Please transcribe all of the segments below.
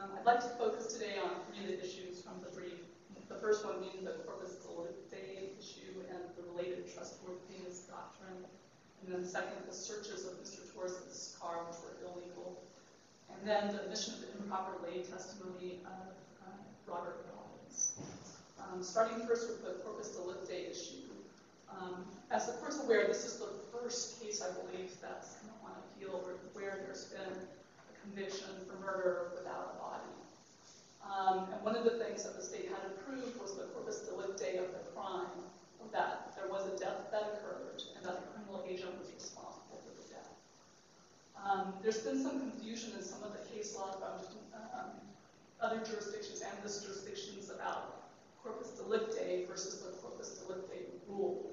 I'd like to focus today on three of the issues from the brief. The first one being the corpus delicti issue and the related trustworthiness doctrine. And then second, the searches of Mr. Torres' car, which were illegal. And then the admission of the improper lay testimony of Robert Robbins. Starting first with the corpus delicti issue. As the court's aware, this is the first case, I believe, that's on appeal where there's been a conviction for murder without a body. And one of the things that the state had approved was the corpus delicti of the crime, that there was a death that occurred and that the criminal agent was responsible for the death. There's been some confusion in some of the case law from other jurisdictions and this jurisdictions about corpus delicti versus the corpus delicti rule.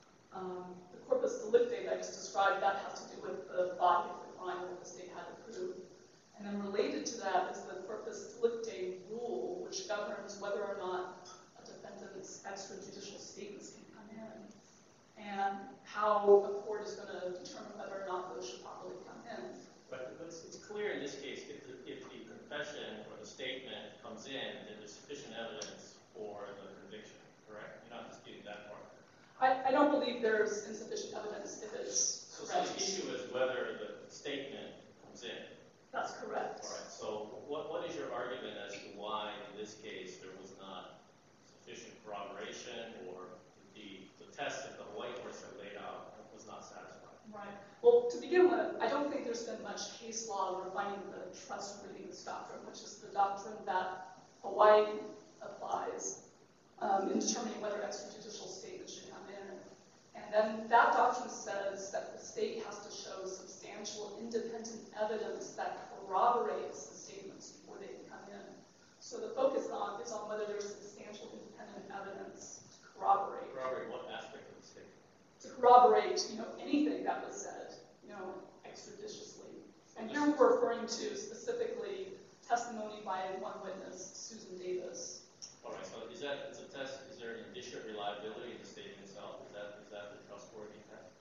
The corpus delicti that I just described, that has to do with the body of the crime that the state had approved. And then related to that is the corpus delicti rule, which governs whether or not a defendant's extrajudicial statements can come in, and how a court is going to determine whether or not those should properly come in. But it's clear in this case, if the confession or the statement comes in, then there's sufficient evidence for the conviction, correct? You're not disputing that part. I don't believe there's insufficient evidence if it's correct. So the issue is whether the statement comes in. That's correct. All right. So what is your argument as to why, in this case, there was not sufficient corroboration, or the test that the white horse had laid out was not satisfying? Right. Well, to begin with, I don't think there's been much case law refining the trustworthiness doctrine, which is the doctrine that Hawaii applies in determining whether extrajudicial statements should come in. And then that doctrine says that the state has to show substantial independent evidence that corroborates the statements before they can come in. So the focus is on whether there's substantial independent evidence to corroborate. Corroborate what aspect of the statement? To corroborate, anything that was said, extrajudiciously. And here we're referring to specifically testimony by one witness, Susan Davis. All right. So is there an issue of reliability in the statement itself? Is that the trustworthy test?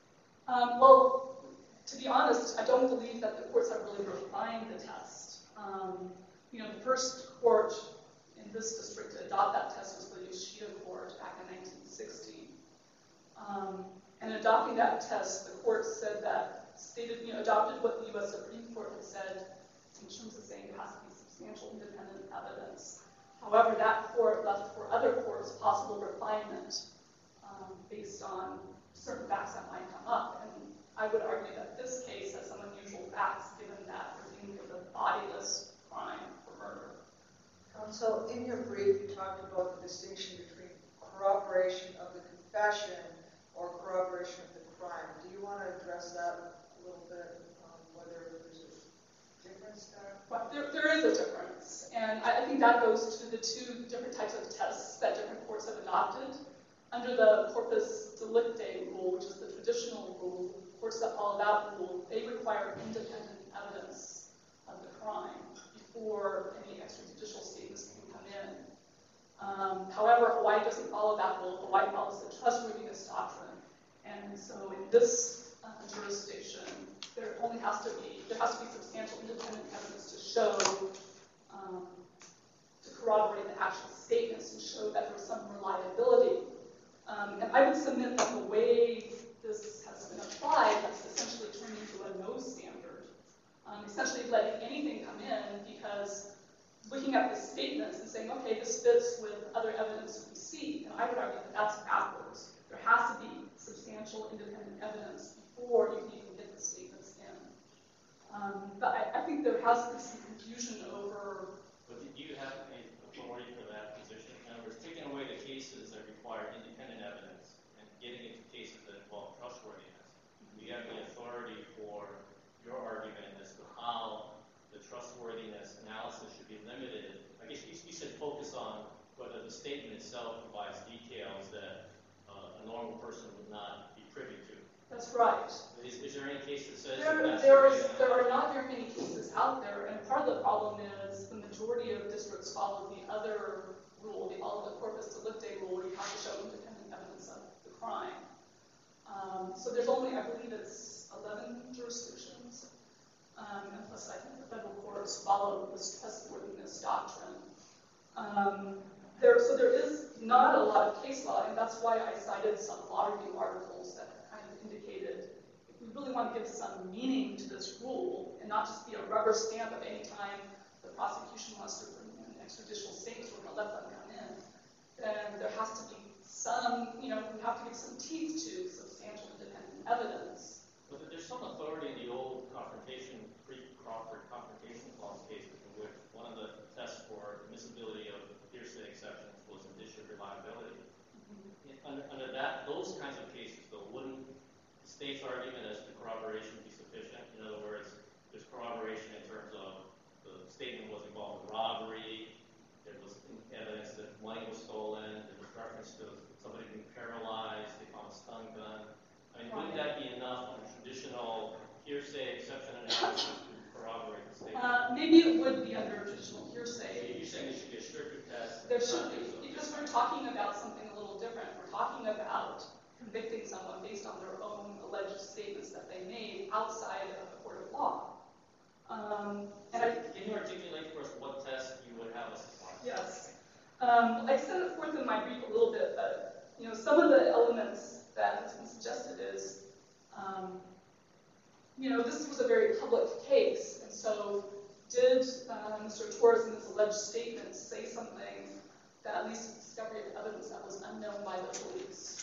Well, to be honest, I don't believe that the courts have really refined the test. The first court in this district to adopt that test was the Yoshida Court back in 1960. And adopting that test, the court said that adopted what the U.S. Supreme Court had said in terms of saying there has to be substantial independent evidence. However, that court left for other courts possible refinement based on certain facts that might come up. And I would argue that this case has some unusual facts, given that we're dealing with a bodiless crime for murder. Counsel, in your brief, you talked about the distinction between corroboration of the confession or corroboration of the crime. Do you want to address that a little bit, whether there's a difference there? But there is a difference, and I think that goes to the two different types of tests that different courts have adopted. Under the corpus delicti rule, which is the traditional rule, courts that follow that rule, they require independent evidence of the crime before any extrajudicial statements can come in. However, Hawaii doesn't follow that rule. Hawaii follows the trustworthiness doctrine. And so in this jurisdiction, there has to be substantial independent evidence to show, to corroborate the actual statements and show that there's some reliability. And I would submit that the way this has been applied has essentially turned into a no standard. Essentially letting anything come in because looking at the statements and saying, okay, this fits with other evidence we see. And I would argue that that's backwards. There has to be substantial independent evidence before you can even get the statements in. But I think there has been some confusion over... But do you have any authority for that position? In other words, taking away the cases that require independent evidence and getting into cases that involve trustworthiness, do you have the authority for your argument as to how the trustworthiness analysis should be limited? I guess you said focus on whether the statement itself provides details that a normal person would not be privy to. That's right. Is there any case that says there are not very many cases out there, and part of the problem is the majority of districts follow the other rule, they follow the corpus delicti rule, where you have to show independent evidence of the crime. So there's only, I believe it's 11 jurisdictions, and plus I think the federal court courts follow this trustworthiness doctrine. So there is not a lot of case law, and that's why I cited some law review articles that kind of indicated if we really want to give some meaning to this rule and not just be a rubber stamp of any time the prosecution wants to bring in extrajudicial statements, we're going to let them come in, then there has to be some, we have to give some teeth to substantial independent evidence. But there's some authority in the old pre-Crawford confrontation clause cases in which one of the tests for admissibility of hearsay exceptions was indicia of reliability. Under those kinds of cases, though, wouldn't the state's argument as to corroboration be sufficient? In other words, there's corroboration in terms of the statement was involved in robbery, there was evidence that money was stolen, there was reference to somebody being paralyzed, they found a stun gun. I mean, wouldn't that be enough on a traditional hearsay exception analysis to corroborate the statement? Maybe it would be under traditional hearsay. You're saying there should be a stricter test? There should be, because we're talking about something a little different. We're talking about convicting someone based on their own alleged statements that they made outside of the court of law. Can you articulate for us what test you would have us apply? Yes. I set it forth in my brief a little bit, but some of the elements that has been suggested is, this was a very public case, and so did Mr. Torres in his alleged statements say something that at least discovery of evidence that was unknown by the police?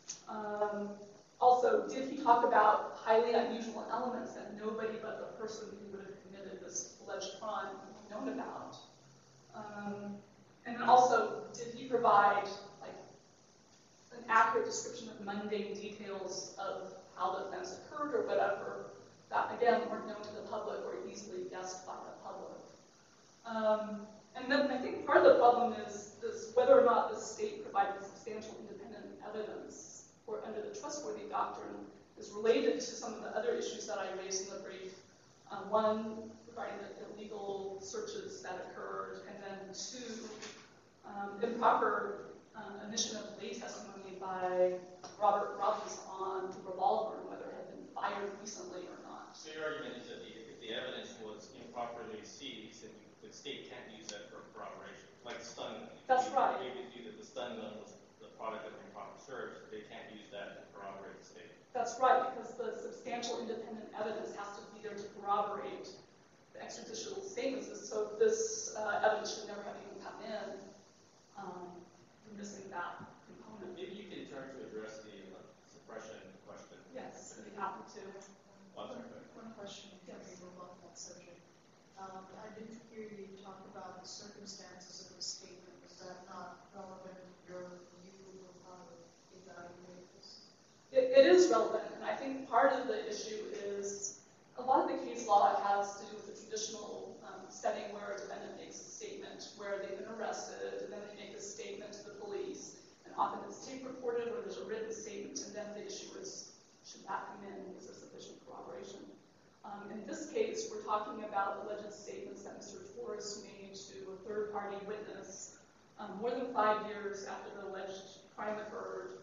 Also, did he talk about highly unusual elements that nobody but the person who would have committed this alleged crime would have known about? And then also, did he provide an accurate description of mundane details of how the offense occurred or whatever that, again, weren't known to the public or easily guessed by the public? And then I think part of the problem is whether or not the state provided substantial independent evidence or under the trustworthy doctrine is related to some of the other issues that I raised in the brief. One, regarding the illegal searches that occurred, and then two, improper omission of lay testimony by Robert Robbins on the revolver and whether it had been fired recently or not. So your argument is that if the evidence was improperly seized, then the state can't use that for corroboration, like the stun gun. That's right. They would do that the stun gun was the product of an improper search, they can't use that to corroborate the state. That's right, because the substantial independent evidence has to be there to corroborate the extrajudicial statements. So this evidence should never have even come in. We're missing that component. Maybe you can turn to address the suppression question. Yes, I'd be happy to. One question before we move on to that subject. I didn't hear you talk about the circumstances of the statement. Is that not relevant to your view of how to evaluate this? It is relevant, and I think part of the issue is a lot of the case law has to do with the traditional setting where a defendant makes a statement where they've been arrested, and then they make a statement to the police, and often it's tape recorded or there's a written statement, and then the issue is, should that come in? Is there sufficient corroboration? In this case, we're talking about alleged statements that Mr. Torres made to a third-party witness more than 5 years after the alleged crime occurred.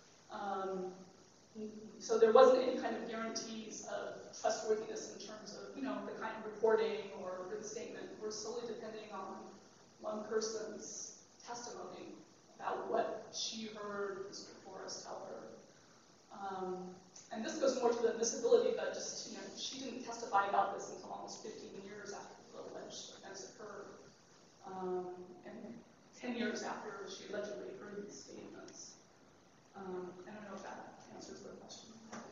So there wasn't any kind of guarantees of trustworthiness in terms of, the kind of reporting or written statement. We're solely depending on one person's testimony about what she heard Mr. Torres tell her. And this goes more to the admissibility, but just, she didn't testify about this until almost 15 years after the alleged offense occurred. And 10 years after she allegedly heard these statements. I don't know if that answers the question.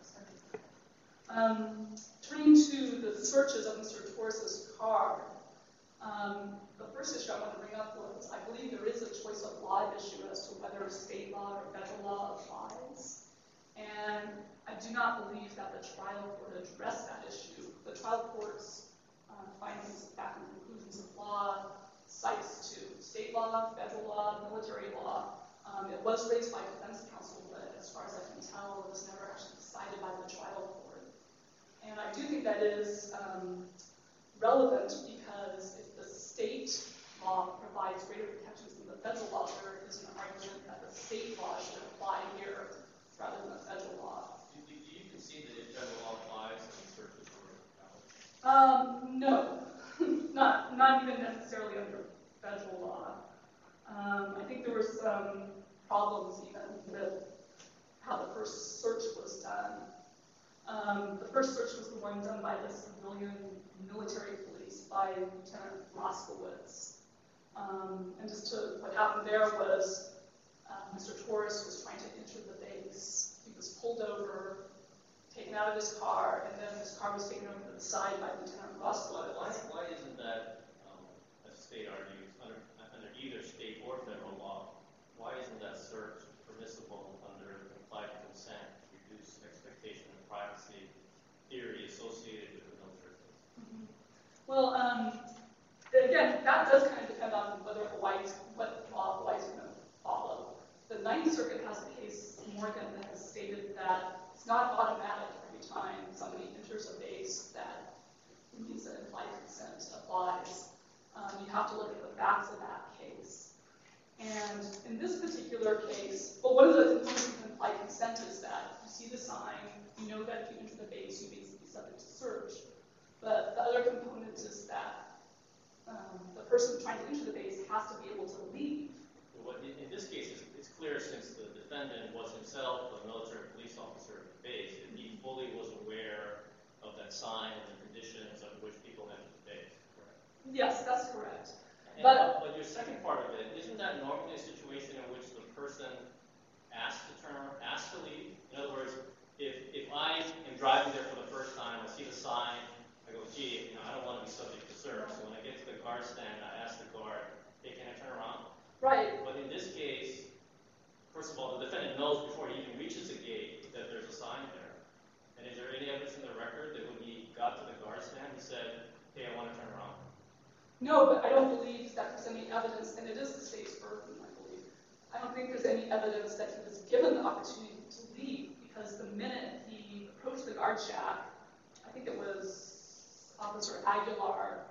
Turning to the searches of Mr. Torres' car, the first issue I want to bring up was I believe there is a choice of law issue as to whether state law or federal law applies. And I do not believe that the trial court addressed that issue. The trial court's findings, fact, and conclusions of law cites to state law, federal law, military law. It was raised by defense counsel, but as far as I can tell, it was never actually decided by the trial court. And I do think that is relevant because if the state law provides greater protections than the federal law, there is an argument that the state law should apply here rather than the federal law. Do you concede that if federal law applies, then searches were valid? No, not not even necessarily under federal law. I think there were some problems even with how the first search was done. The first search was the one done by the civilian military police by Lieutenant Moskowitz. And what happened there was Mr. Torres was trying to enter the base. He was pulled over, taken out of his car, and then his car was taken over to the side by Lieutenant Moskowitz. Why isn't that, as the state argues, under either state or federal law, why isn't that search permissible under implied consent to reduce expectation of privacy theory associated with the military case? Mm-hmm. Well, again, that does kind of depend on what law Hawaii's going to follow. The Ninth Circuit has a case, Morgan, that has stated that it's not automatic every time somebody enters a base that means that implied consent applies. You have to look at the facts of that case. And in this particular case, well, one of the components of implied consent is that you see the sign, you know that if you enter the base, you may be subject to search. But the other component is that the person trying to enter the base has to be able to leave. Well, in this case, it's clear since the defendant was himself a military police officer at the base, that he fully was aware of that sign and the conditions under which people enter the base, correct? Yes, that's correct. But your second part of it, isn't that normally a situation in which the person asks to leave? In other words, if I am driving there for the first time, I see the sign, I go, gee, I don't want to be subject to search. So when I get to the guard stand, I ask the guard, hey, can I turn around? Right. But in this case, first of all, the defendant knows before he even reaches the gate that there's a sign there. And is there any evidence in the record that when he got to the guard stand, he said, hey, I want to turn around? No, but I don't believe that there's any evidence, and it is the state's burden, I believe. I don't think there's any evidence that he was given the opportunity to leave, because the minute he approached the guard shack, I think it was Officer Aguilar,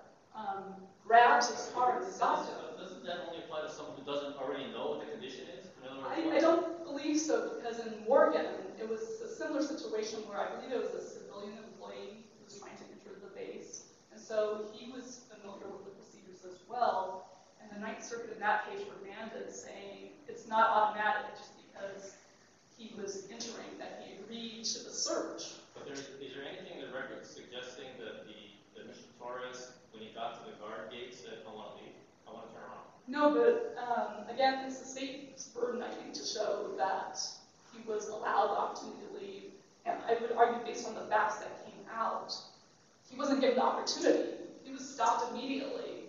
grabbed his car and stopped him. Doesn't that only apply to someone who doesn't already know what the condition is? I don't believe so, because in Morgan, it was a similar situation where I believe it was a civilian employee who was trying to enter the base. And so he was familiar with the procedures as well. And the Ninth Circuit in that case remanded, saying it's not automatic just because he was entering, that he agreed to the search. But is there anything in the record suggesting that Mr. Torres, when he got to the guard gate, said, I want to leave, I want to turn around? No, but again, it's the state's burden, I think, to show that he was allowed the opportunity to leave. And I would argue, based on the facts that came out, he wasn't given the opportunity. He was stopped immediately,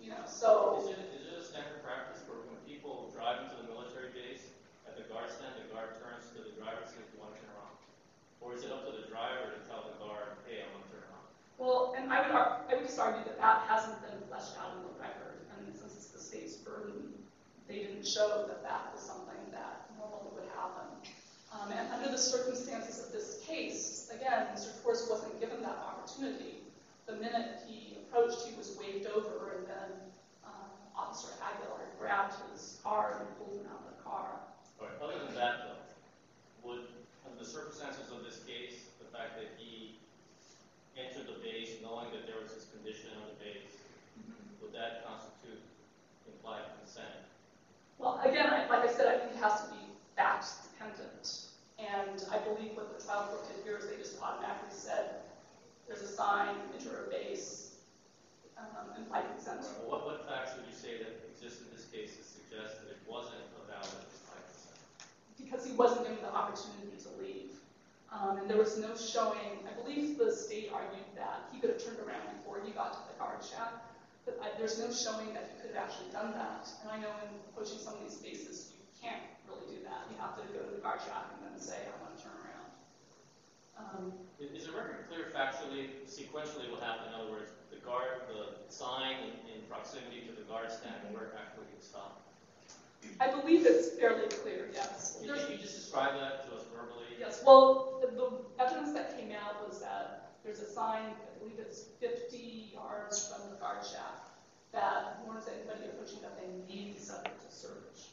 so. Is it a standard practice for when people drive into the military base, at the guard stand, the guard turns to the driver and says, do you want to turn around? Or is it up to the driver to tell the guard, hey, I want to turn around? Well, and I would just argue that hasn't been fleshed out in the record. And since it's the state's burden, they didn't show that was something that normally would happen. And under the circumstances of this case, again, Mr. Torres wasn't given that opportunity. The minute he approached, he was waved over, and then Officer Aguilar grabbed his car and pulled him out of the car. All right. Other than that, though, would, under the circumstances of this case, the fact that he entered the base knowing that there was this condition on the base, would that constitute implied consent? Well, again, like I said, I think it has to be fact dependent. And I believe what the trial court did here is they just automatically said, there's a sign, enter a base, implied consent. Well, what facts would you say that exist in this case that suggest that it wasn't a valid implied consent? Because he wasn't given the opportunity to leave. And there was no showing, I believe the state argued that he could have turned around before he got to the guard shack, but there's no showing that he could have actually done that. And I know in approaching some of these spaces, you can't really do that. You have to go to the guard shack and then say, I want to turn around. Is the record clear factually, sequentially what happened? In other words, the sign in proximity to the guard stand and where it actually gets stopped? I believe it's fairly clear, yes. Can you just describe that to us verbally? Yes, well, the evidence that came out was that there's a sign, I believe it's 50 yards from the guard shack, that warns anybody approaching that they may be subject to search.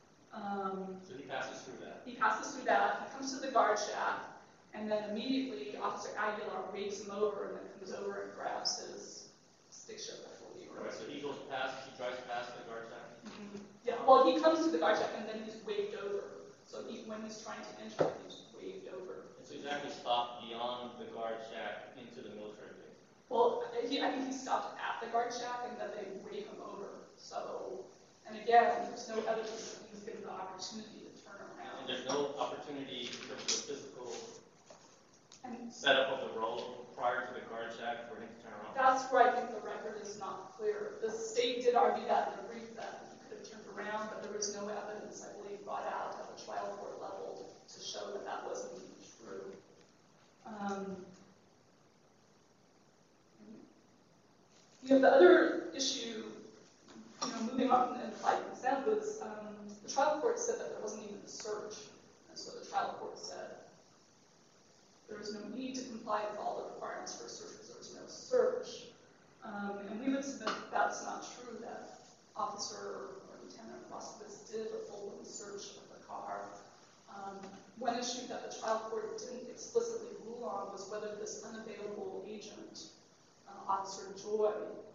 So he passes through that? He passes through that, he comes to the guard shack, and then immediately Officer Aguilar waves him over and then comes over and grabs his stick shift, I believe. Right, so he goes past, he drives past the guard shack? Yeah, well, he comes to the guard shack and then he's waved over. So when he's trying to enter, he's waved over. And so he's actually stopped beyond the guard shack into the military base? Well, I think he stopped at the guard shack and then they wave him over. So, and again, there's no evidence that he was given the opportunity to turn around. And there's no opportunity in terms of the physical And setup of the road prior to the guard shack for him to turn around? that's where I think the record is not clear. The state did argue that in the brief that he could have turned around, but there was no evidence, I believe, brought out at the trial court level to show that that wasn't true. The other issue, moving on from the implied consent was the trial court said that there wasn't even a search. And so the trial court said there was no need to comply with all the requirements for a search because there was no search. And we would submit that that's not true, that Officer or Lieutenant Roskowitz did a full search of the car. One issue that the trial court didn't explicitly rule on was whether this unavailable agent, Officer Joy,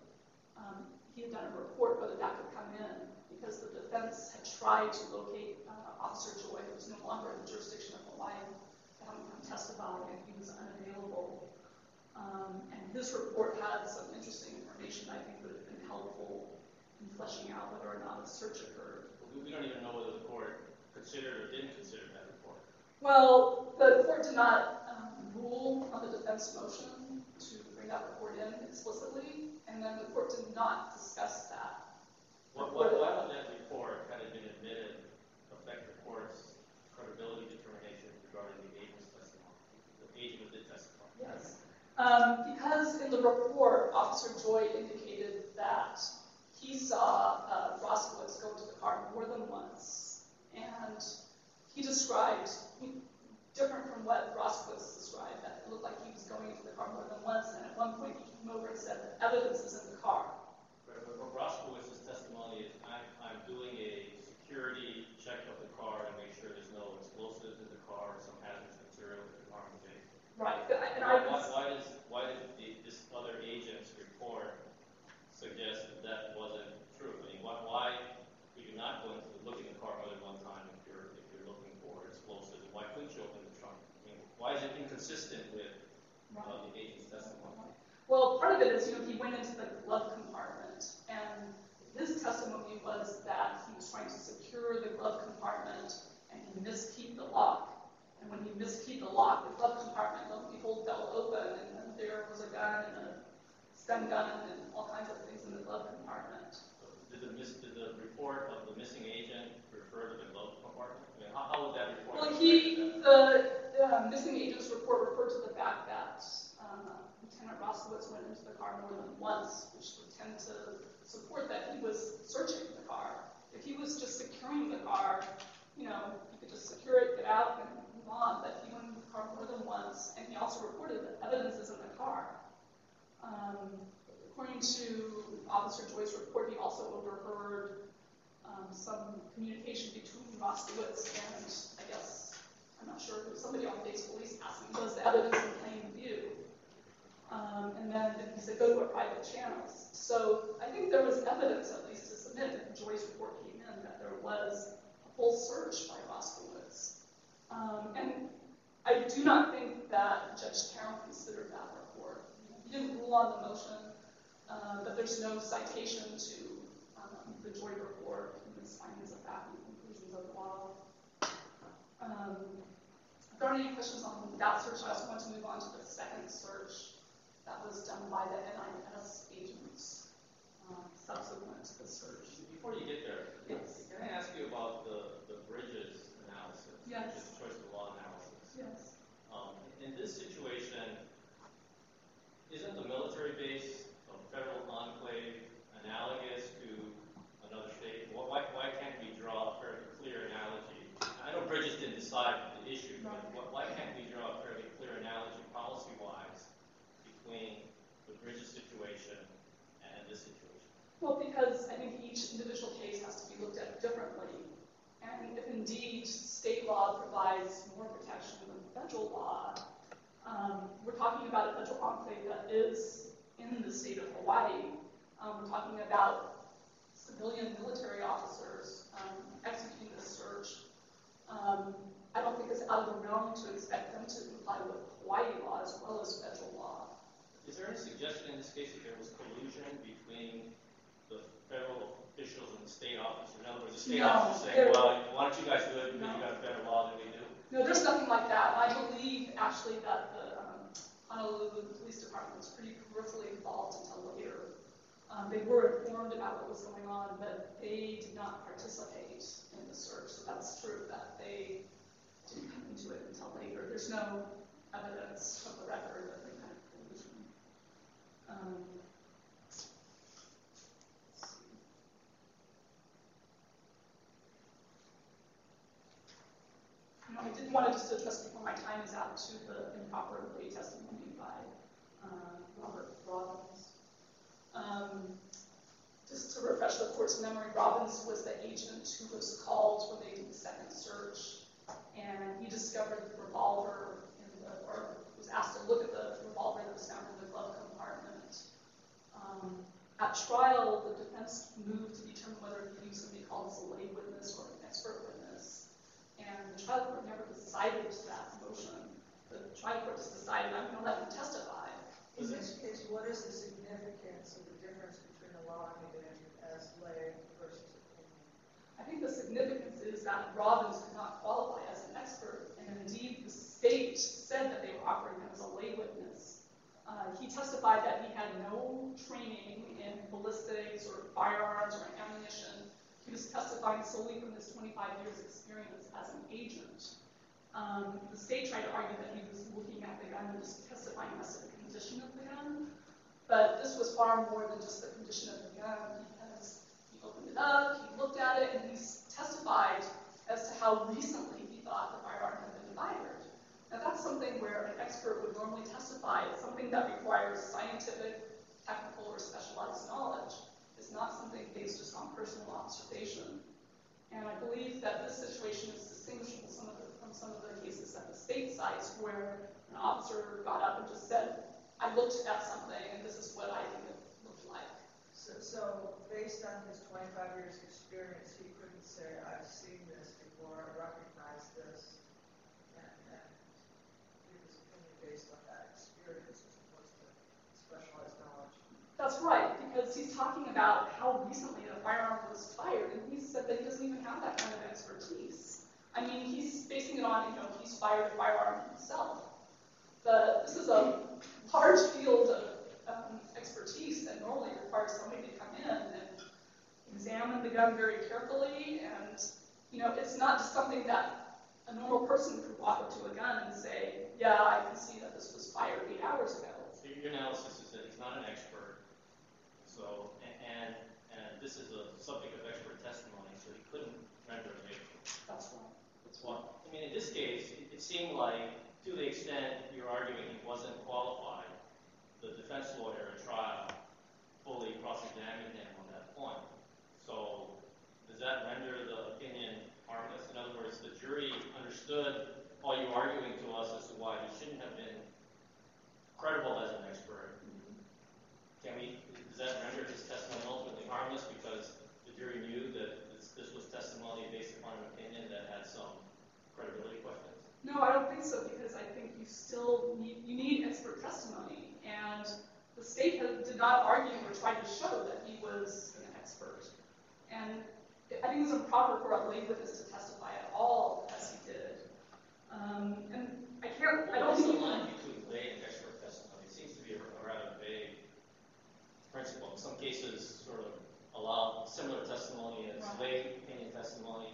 he had done a report whether that could come in because the defense had tried to locate Officer Joy, who was no longer in the jurisdiction of Hawaii, to have him come testify, and he was unavailable. And this report had some interesting information I think would have been helpful in fleshing out whether or not a search occurred. We don't even know whether the court considered or didn't consider that report. Well, the court did not rule on the defense motion to bring that report in explicitly, and then the court did not discuss that. Why would that report, had it been admitted, affect the court's credibility determination regarding the agent's testimony? The agent did testify. Yes. Because in the report, Officer Joy indicated that he saw Roskowitz go to the car more than once, and he described, different from what Roskowitz described, that it looked like he was going into the car more than once, and at one point he came over and said, evidence is in the car. But Roskowitz's testimony is, I'm doing a security check of the car to make sure there's no explosives in the car or some hazardous material that could harm the patient. Right. Why did this other agent's report suggest that that wasn't true? I mean, why would you not go into look in the car more than one time if you're looking for explosives? Why couldn't you open the trunk? I mean, why is it inconsistent with the agent's testimony? Well, part of it is, he went into the glove compartment, and his testimony was that he was trying to secure the glove compartment, and he miskeyed the lock. And when he miskeyed the lock, the glove compartment, lo and behold, fell open, and then there was a gun and a stun gun and all kinds of things in the glove compartment. Did the report of the missing agent refer to the glove compartment? I mean, how would that report? Well, the missing agent's report referred to the fact that Lieutenant Roskowitz went into the car more than once, which would tend to support that he was searching the car. If he was just securing the car, you could just secure it, get out, and move on. But he went into the car more than once, and he also reported that evidence is in the car. According to Officer Joy's report, he also overheard some communication between Roskowitz and, I guess, I'm not sure, somebody on base police asking, was the evidence in plain view? And then he said, go to a private channels. So I think there was evidence, at least, to submit that Joy's report came in, that there was a full search by Roskowitz. And I do not think that Judge Carroll considered that report. He didn't rule on the motion, but there's no citation to the Joy report and its findings of fact and conclusions of law. If there are any questions on that search, I also want to move on to the second search that was done by the NIS agents subsequent to the search. Before you get there, Yes. Can I ask you about the Bridges analysis? Yes. Which is choice of law analysis. Yes. In this situation, isn't the military base of federal enclave analogous to another state? Why can't we draw a fairly clear analogy? I know Bridges didn't decide the issue, but why can't we draw a fairly clear analogy policy-wise between the Bridges situation and this situation? Well, because I think each individual case has to be looked at differently. And if indeed state law provides more protection than federal law, we're talking about a federal enclave that is in the state of Hawaii. We're talking about civilian military officers executing this search. I don't think it's out of the realm to expect them to comply with Hawaii law as well as federal law. Is there any suggestion in this case that there was collusion between the federal officials and the state officers? In other words, the state officers saying, well, why don't you guys do it because you got a better law than we do? No, there's nothing like that. I believe, actually, that the Honolulu Police Department was pretty peripherally involved until later. They were informed about what was going on, but they did not participate in the search. So that's true that they didn't come into it until later. There's no evidence from the record of any kind of collusion. I did want to just address before my time is out to the improper lay testimony by Robert Robbins. Just to refresh the court's memory, Robbins was the agent who was called when they did the second search, and he discovered the revolver or was asked to look at the revolver that was found in the glove compartment. At trial, the defense moved to determine whether he used somebody called as a lay witness or an expert witness, and the trial court never decided that motion. The trial court just decided, I'm going to let him testify. In this case, what is the significance of the difference between allowing it in as lay versus opinion? I think the significance is that Robbins could not qualify as an expert, and indeed the state said that they were offering him as a lay witness. He testified that he had no training in ballistics or firearms or ammunition. He was testifying solely from his 25 years experience as an agent. The state tried to argue that he was looking at the gun and just testifying as to the condition of the gun, but this was far more than just the condition of the gun, because he opened it up, he looked at it, and he testified as to how recently he thought the firearm had been fired. Now that's something where an expert would normally testify. It's something that requires scientific, technical, or specialized knowledge. It's not something based just on personal observation. And I believe that this situation is distinguishable from some of the cases that the state cites, where an officer got up and just said, I looked at something and this is what I think it looked like. So based on his 25 years experience, he couldn't say, I've seen this before, I recognize this, and give his opinion based on that experience as opposed to specialized knowledge. That's right, because he's talking about how recently a firearm was fired, and he said that he doesn't even have that kind of expertise. I mean, he's basing it on, he's fired a firearm himself. This is a large field of expertise that normally requires somebody to come in and examine the gun very carefully, and it's not just something that a normal person could walk up to a gun and say, yeah, I can see that this was fired 8 hours ago. So your analysis is that he's not an expert, so and this is a subject of expert testimony, so he couldn't render a verdict. That's right. Well, I mean, in this case, it seemed like, to the extent you're arguing he wasn't qualified, the defense lawyer at trial fully cross-examined him on that point. So does that render the opinion harmless? In other words, the jury understood all you arguing to us as to why he shouldn't have been credible as an expert. Does that render his testimony ultimately harmless because the jury knew that this was testimony based upon an opinion that had some credibility questions? No, I don't think so, because I think you still need expert testimony, and the state did not argue or try to show that he was an expert. And I think it was improper for a lay witness to testify at all as he did. And I don't think the line between lay and expert testimony? It seems to be a rather vague principle. In some cases, sort of allow similar testimony as lay opinion testimony.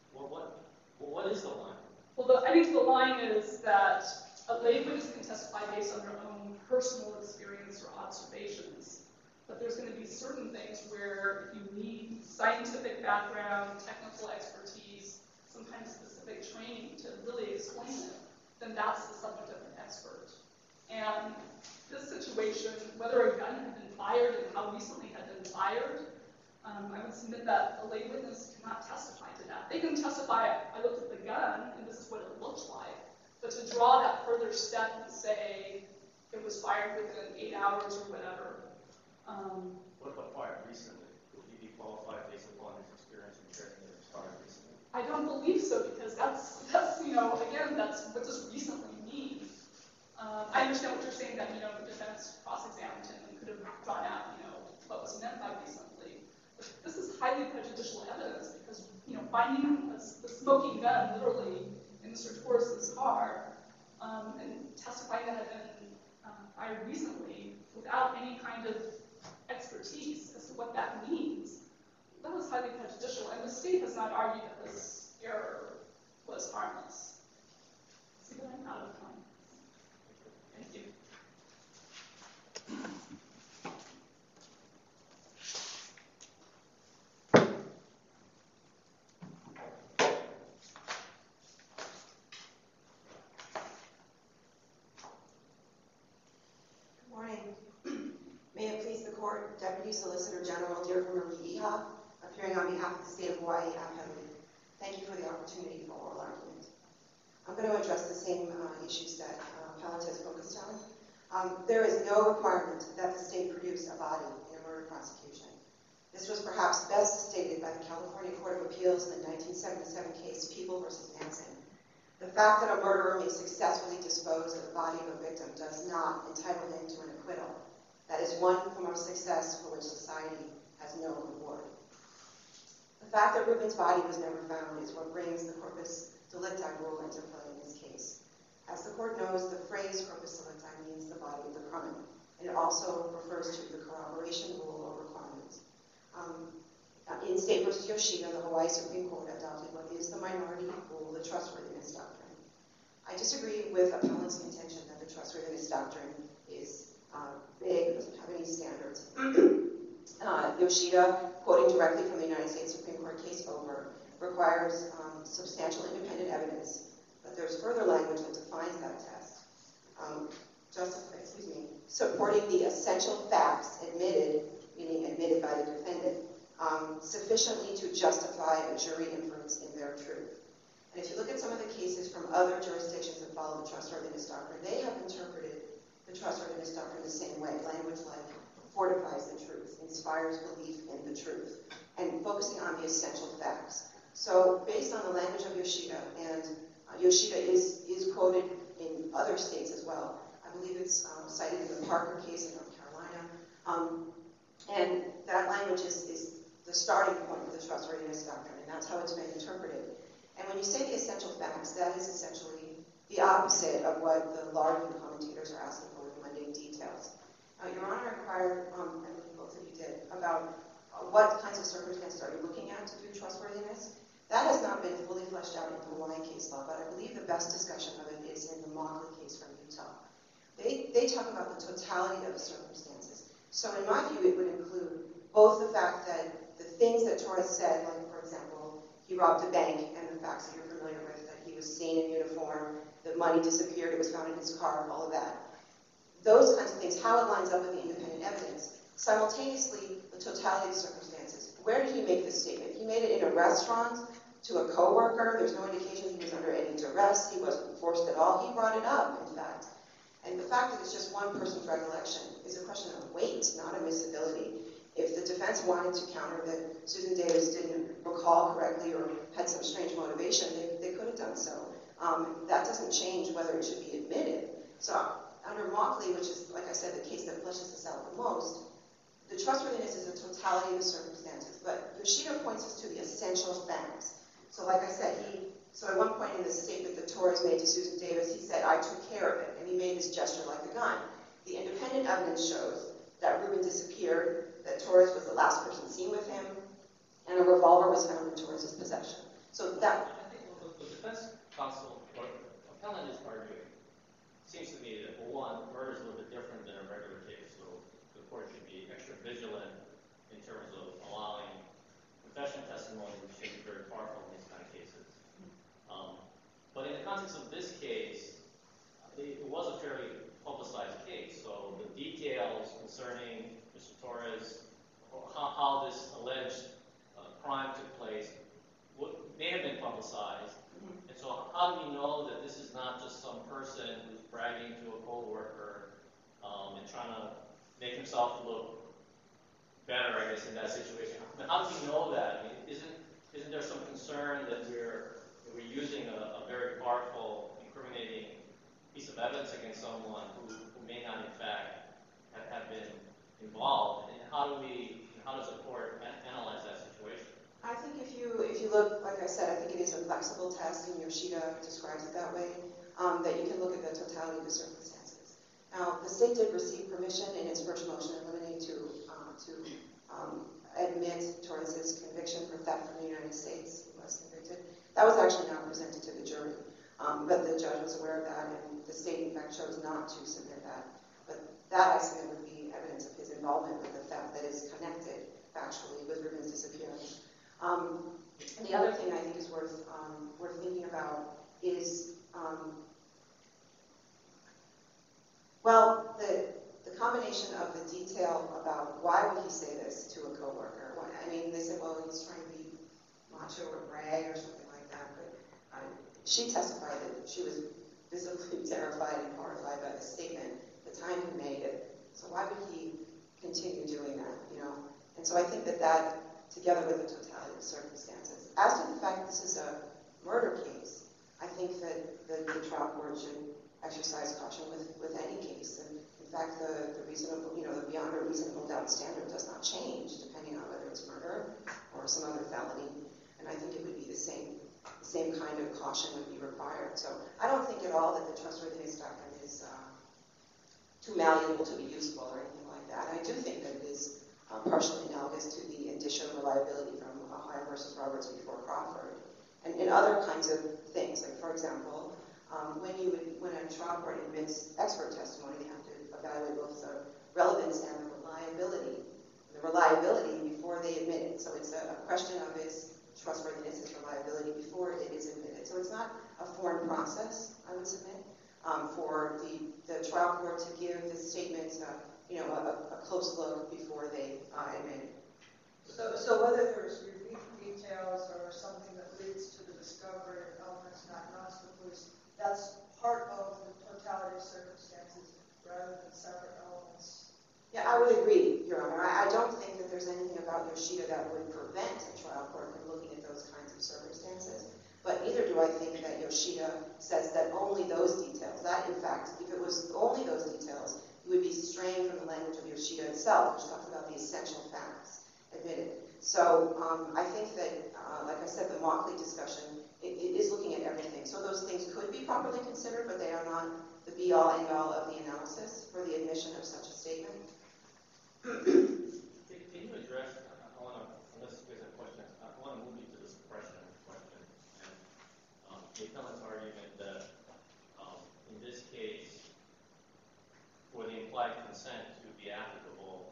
What is the line? Well, I think the line is that a lay witness can testify based on their own personal experience or observations. But there's going to be certain things where you need scientific background, technical expertise, sometimes specific training to really explain it, then that's the subject of an expert. And this situation, whether a gun had been fired and how recently it had been fired, I would submit that a lay witness cannot testify to that. They can testify, I looked at the gun and this is what it looked like. But to draw that further step and say it was fired within 8 hours or whatever, What acquired recently? Would he be qualified based upon his experience in training that started recently? I don't believe so, because that's, again, that's what does recently mean. I understand what you're saying, that, the defense cross-examined him and could have drawn out, what was meant by recently. But this is highly prejudicial evidence, because, finding the smoking gun literally in Mr. Torres' car, and testifying that had been fired recently without any kind of expertise as to what that means, that was highly prejudicial, and the state has not argued that this error was harmless. See that I'm out of time. Thank you. Good morning. May it please the Court, Deputy Solicitor General Deirdre Marie Iha, appearing on behalf of the State of Hawaii, appellee. Thank you for the opportunity for oral argument. I'm going to address the same issues that appellant has focused on. There is no requirement that the state produce a body in a murder prosecution. This was perhaps best stated by the California Court of Appeals in the 1977 case People v. Manson. The fact that a murderer may successfully dispose of the body of a victim does not entitle him to an acquittal. That is one form of success for which society has no reward. The fact that Ruben's body was never found is what brings the corpus delicti rule into play in this case. As the Court knows, the phrase corpus delicti means the body of the crime, and it also refers to the corroboration rule or requirement. In State v. Yoshida, the Hawaii Supreme Court adopted what is the minority rule, the trustworthiness doctrine. I disagree with appellant's contention that the trustworthiness doctrine is vague, doesn't have any standards. Yoshida, quoting directly from the United States Supreme Court case Over, requires substantial independent evidence, but there's further language that defines that test. Supporting the essential facts admitted, meaning admitted by the defendant, sufficiently to justify a jury inference in their truth. And if you look at some of the cases from other jurisdictions that follow the trustworthiness doctrine, they have interpreted the trustworthiness doctrine the same way. Language like fortifies the truth, inspires belief in the truth, and focusing on the essential facts. So based on the language of Yoshida, and Yoshida is quoted in other states as well. I believe it's cited in the Parker case in North Carolina. And that language is the starting point of the trustworthiness doctrine, and that's how it's been interpreted. And when you say the essential facts, that is essentially the opposite of what the Larkin commentators are asking for with mundane details. Your Honor inquired, I believe both of you did, about what kinds of circumstances are you looking at to do trustworthiness. That has not been fully fleshed out in the Hawaiian case law, but I believe the best discussion of it is in the Mockley case from Utah. They talk about the totality of the circumstances. So in my view, it would include both the fact that the things that Torres said, like, for example, he robbed a bank, and the facts that you're familiar with, that he was seen in uniform, the money disappeared, it was found in his car, all of that. Those kinds of things, how it lines up with the independent evidence. Simultaneously, the totality of the circumstances. Where did he make this statement? He made it in a restaurant to a coworker. There's no indication he was under any duress. He wasn't forced at all. He brought it up, in fact. And the fact that it's just one person's recollection is a question of weight, not admissibility. If the defense wanted to counter that Susan Davis didn't recall correctly or had some strange motivation, they could have done so. That doesn't change whether it should be admitted. So under Mockley, which is, like I said, the case that fleshes this out the most, the trustworthiness is the totality of the circumstances. But Yoshida points us to the essential facts. So like I said, so at one point in the statement that Torres made to Susan Davis, he said, I took care of it. And he made this gesture like a gun. The independent evidence shows that Ruben disappeared, that Torres was the last person seen with him, and a revolver was found in Torres' possession. So that... I think the defense counsel, or appellant is arguing, seems to me that, well, one, murder is a little bit different than a regular case, so the court should be extra vigilant in terms of allowing confession testimony, which should be very far from these kind of cases. But in the context of this case, it was a fairly publicized case, so the details concerning Mr. Torres, or how this alleged crime took place, may have been publicized. And so how do we know that this is not just some person who's bragging to a co-worker and trying to make himself look better, I guess, in that situation. But how do you know that? I mean, isn't there some concern that we're using a very powerful, incriminating piece of evidence against someone who may not, in fact, have been involved? And how does the court analyze that situation? I think if you look, like I said, I think it is a flexible test, and Yoshida describes it that way, that you can look at the totality of the circumstances. Now, the state did receive permission in its first motion in limine to admit Torres' conviction for theft from the United States. He was convicted. That was actually not presented to the jury, but the judge was aware of that, and the state, in fact, chose not to submit that. But that, I submit, would be evidence of his involvement with the theft that is connected, factually, with Rubin's disappearance. And the other thing I think is worth thinking about is, well, the combination of the detail about why would he say this to a coworker. I mean, they said, well, he's trying to be macho or brag or something like that, but she testified that she was visibly terrified and horrified by the statement, the time he made it. So why would he continue doing that, you know? And so I think that together with the totality of circumstances. As to the fact that this is a murder case, I think that the trial court should exercise caution with any case. And in fact, the reasonable, the beyond a reasonable doubt standard does not change depending on whether it's murder or some other felony. And I think it would be the same kind of caution would be required. So I don't think at all that the trustworthiness doctrine is too malleable to be useful or anything like that. I do think that it is partially analogous to the indicia of reliability from Ohio versus Roberts before Crawford, and in other kinds of things. Like, for example, when a trial court admits expert testimony, they have to evaluate both the relevance and the reliability. The reliability before they admit it. So it's a question of its trustworthiness, its reliability before it is admitted. So it's not a foreign process, I would submit, for the trial court to give the statement a close look before they admit it. So whether there's unique details or something that leads to the discovery of elements not known to the police, that's part of the totality of circumstances rather than separate elements. Yeah, I would agree, Your Honor. I don't think that there's anything about Yoshida that would prevent a trial court from looking at those kinds of circumstances. But neither do I think that Yoshida says that only those details, that in fact, if it was only those details, it would be straying from the language of Yoshida itself, which talks about the essential facts admitted. So I think that, like I said, the Mockley discussion, it is looking at everything. So those things could be properly considered, but they are not the be-all, end-all of the analysis for the admission of such a statement. Can you address, unless there's a question, I want to move you to the suppression question. And the appellant's argument that in this case, for the implied consent to be applicable,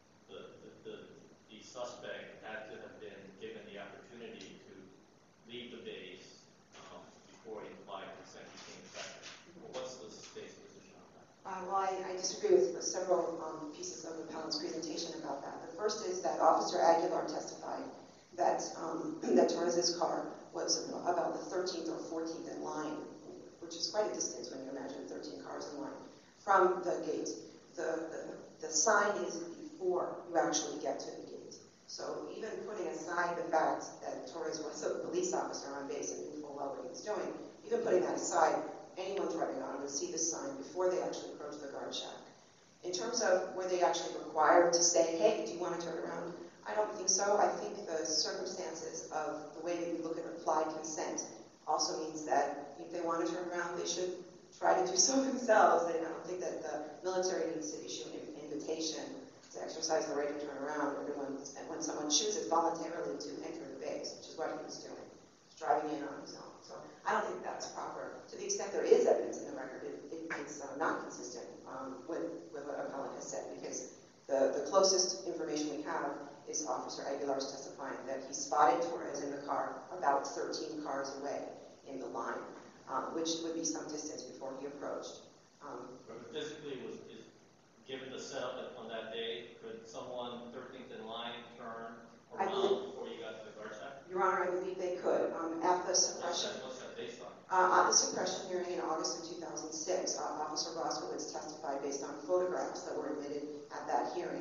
the suspect had to have been given the opportunity to leave the base before implied consent became effective. What's the state's position on that? Well, I disagree with several pieces of the appellant's presentation about that. The first is that Officer Aguilar testified that Torres' car was about the 13th or 14th in line, which is quite a distance when you imagine 13 cars in line, from the gate. The sign is before you actually get to the gate. So even putting aside the fact that Torres was a police officer on base and knew full well what he was doing, even putting that aside, anyone driving on would see the sign before they actually approach the guard shack. In terms of were they actually required to say, hey, do you want to turn around? I don't think so. I think the circumstances of the way that we look at implied consent also means that if they want to turn around, they should try to do so themselves. I don't think that the military needs to issue an invitation to exercise the right to turn around when someone chooses voluntarily to enter the base, which is what he was doing. He's driving in on his own. So I don't think that's proper. To the extent there is evidence in the record, it's not consistent with what appellant has said, because the closest information we have is Officer Aguilar's testifying that he spotted Torres in the car about 13 cars away in the line, which would be some distance before he approached. But physically, given the setup on that day, could someone 13th in line turn around before you got to the guard shack? Your Honor, I believe they could. At the suppression, What's that based on? At the suppression hearing in August of 2006, Officer Roskowitz testified based on photographs that were admitted at that hearing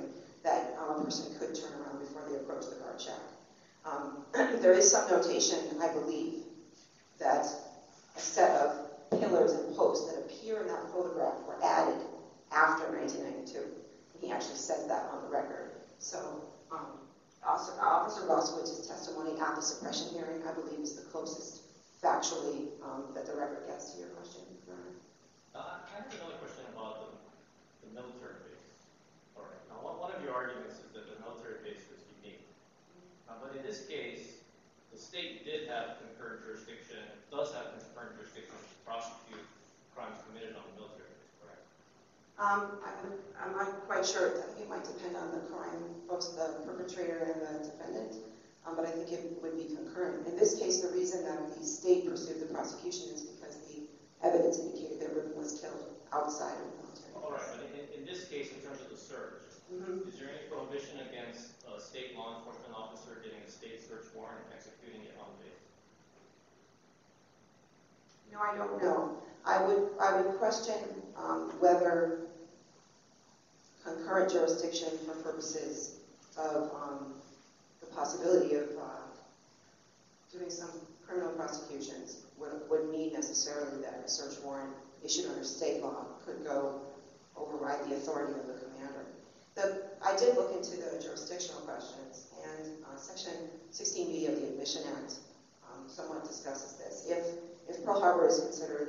that a person could turn around before they approach the guard shack. There is some notation, I believe, that a set of pillars and posts that appear in that photograph were added after 1992. And he actually says that on the record. So Officer Roskowitz's testimony at the suppression hearing, I believe, is the closest factually that the record gets to your question, Your Honor. I have another question about the military base. All right. Now, one of your arguments is that the military base was unique. But in this case, the state did have concurrent jurisdiction, does have concurrent jurisdiction to prosecute crimes committed on the military base, correct? I'm not quite sure. I think it might depend on the crime, both the perpetrator and the defendant, but I think it would be concurrent. In this case, the reason that the state pursued the prosecution is because the evidence indicated that Rubin was killed outside of the military. All right, but in this case, in terms of the search, is there any prohibition against a state law enforcement officer getting a state search warrant and executing it on base? No, I don't know. I would question whether concurrent jurisdiction for purposes of the possibility of doing some criminal prosecutions would mean necessarily that a search warrant issued under state law could go override the authority of the commander. I did look into the jurisdictional questions, and Section 16B of the Admission Act somewhat discusses this. If Pearl Harbor is considered,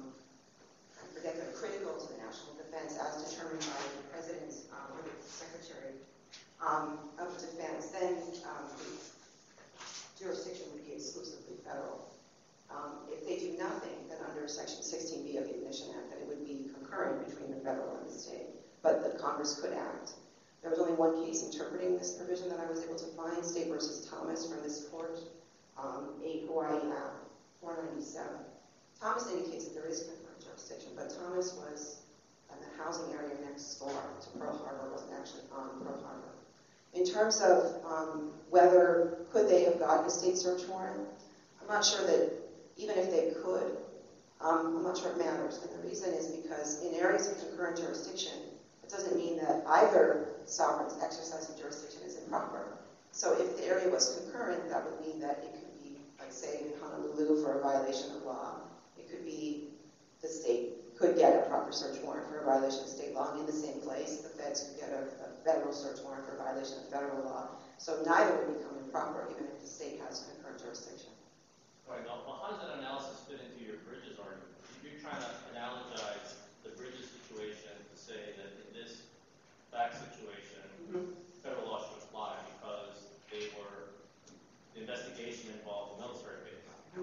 critical to the national defense as determined by the President or the Secretary of Defense, then the jurisdiction would be exclusively federal. If they do nothing, then under Section 16B of the Admission Act, that it would be concurrent between the federal and the state, but the Congress could act. There was only one case interpreting this provision that I was able to find, State versus Thomas from this court, 8 Hawaii Act 497. Thomas indicates that there is concurrent jurisdiction, but Thomas was in the housing area next door to Pearl Harbor, wasn't actually on Pearl Harbor. In terms of whether could they have gotten a state search warrant, I'm not sure that even if they could, I'm not sure it matters. And the reason is because in areas of concurrent jurisdiction, it doesn't mean that either sovereign's exercise of jurisdiction is improper. So if the area was concurrent, that would mean that it could be, like say in Honolulu for a violation of law, it could be the state could get a proper search warrant for a violation of state law, and in the same place, the feds could get a federal search warrant for a violation of federal law. So neither would become improper, even if the state has concurrent jurisdiction. All right, now, how does that analysis fit into your Bridges argument? You're trying to analogize the Bridges situation to say that in this fact situation, federal law should apply because the investigation involved the military base.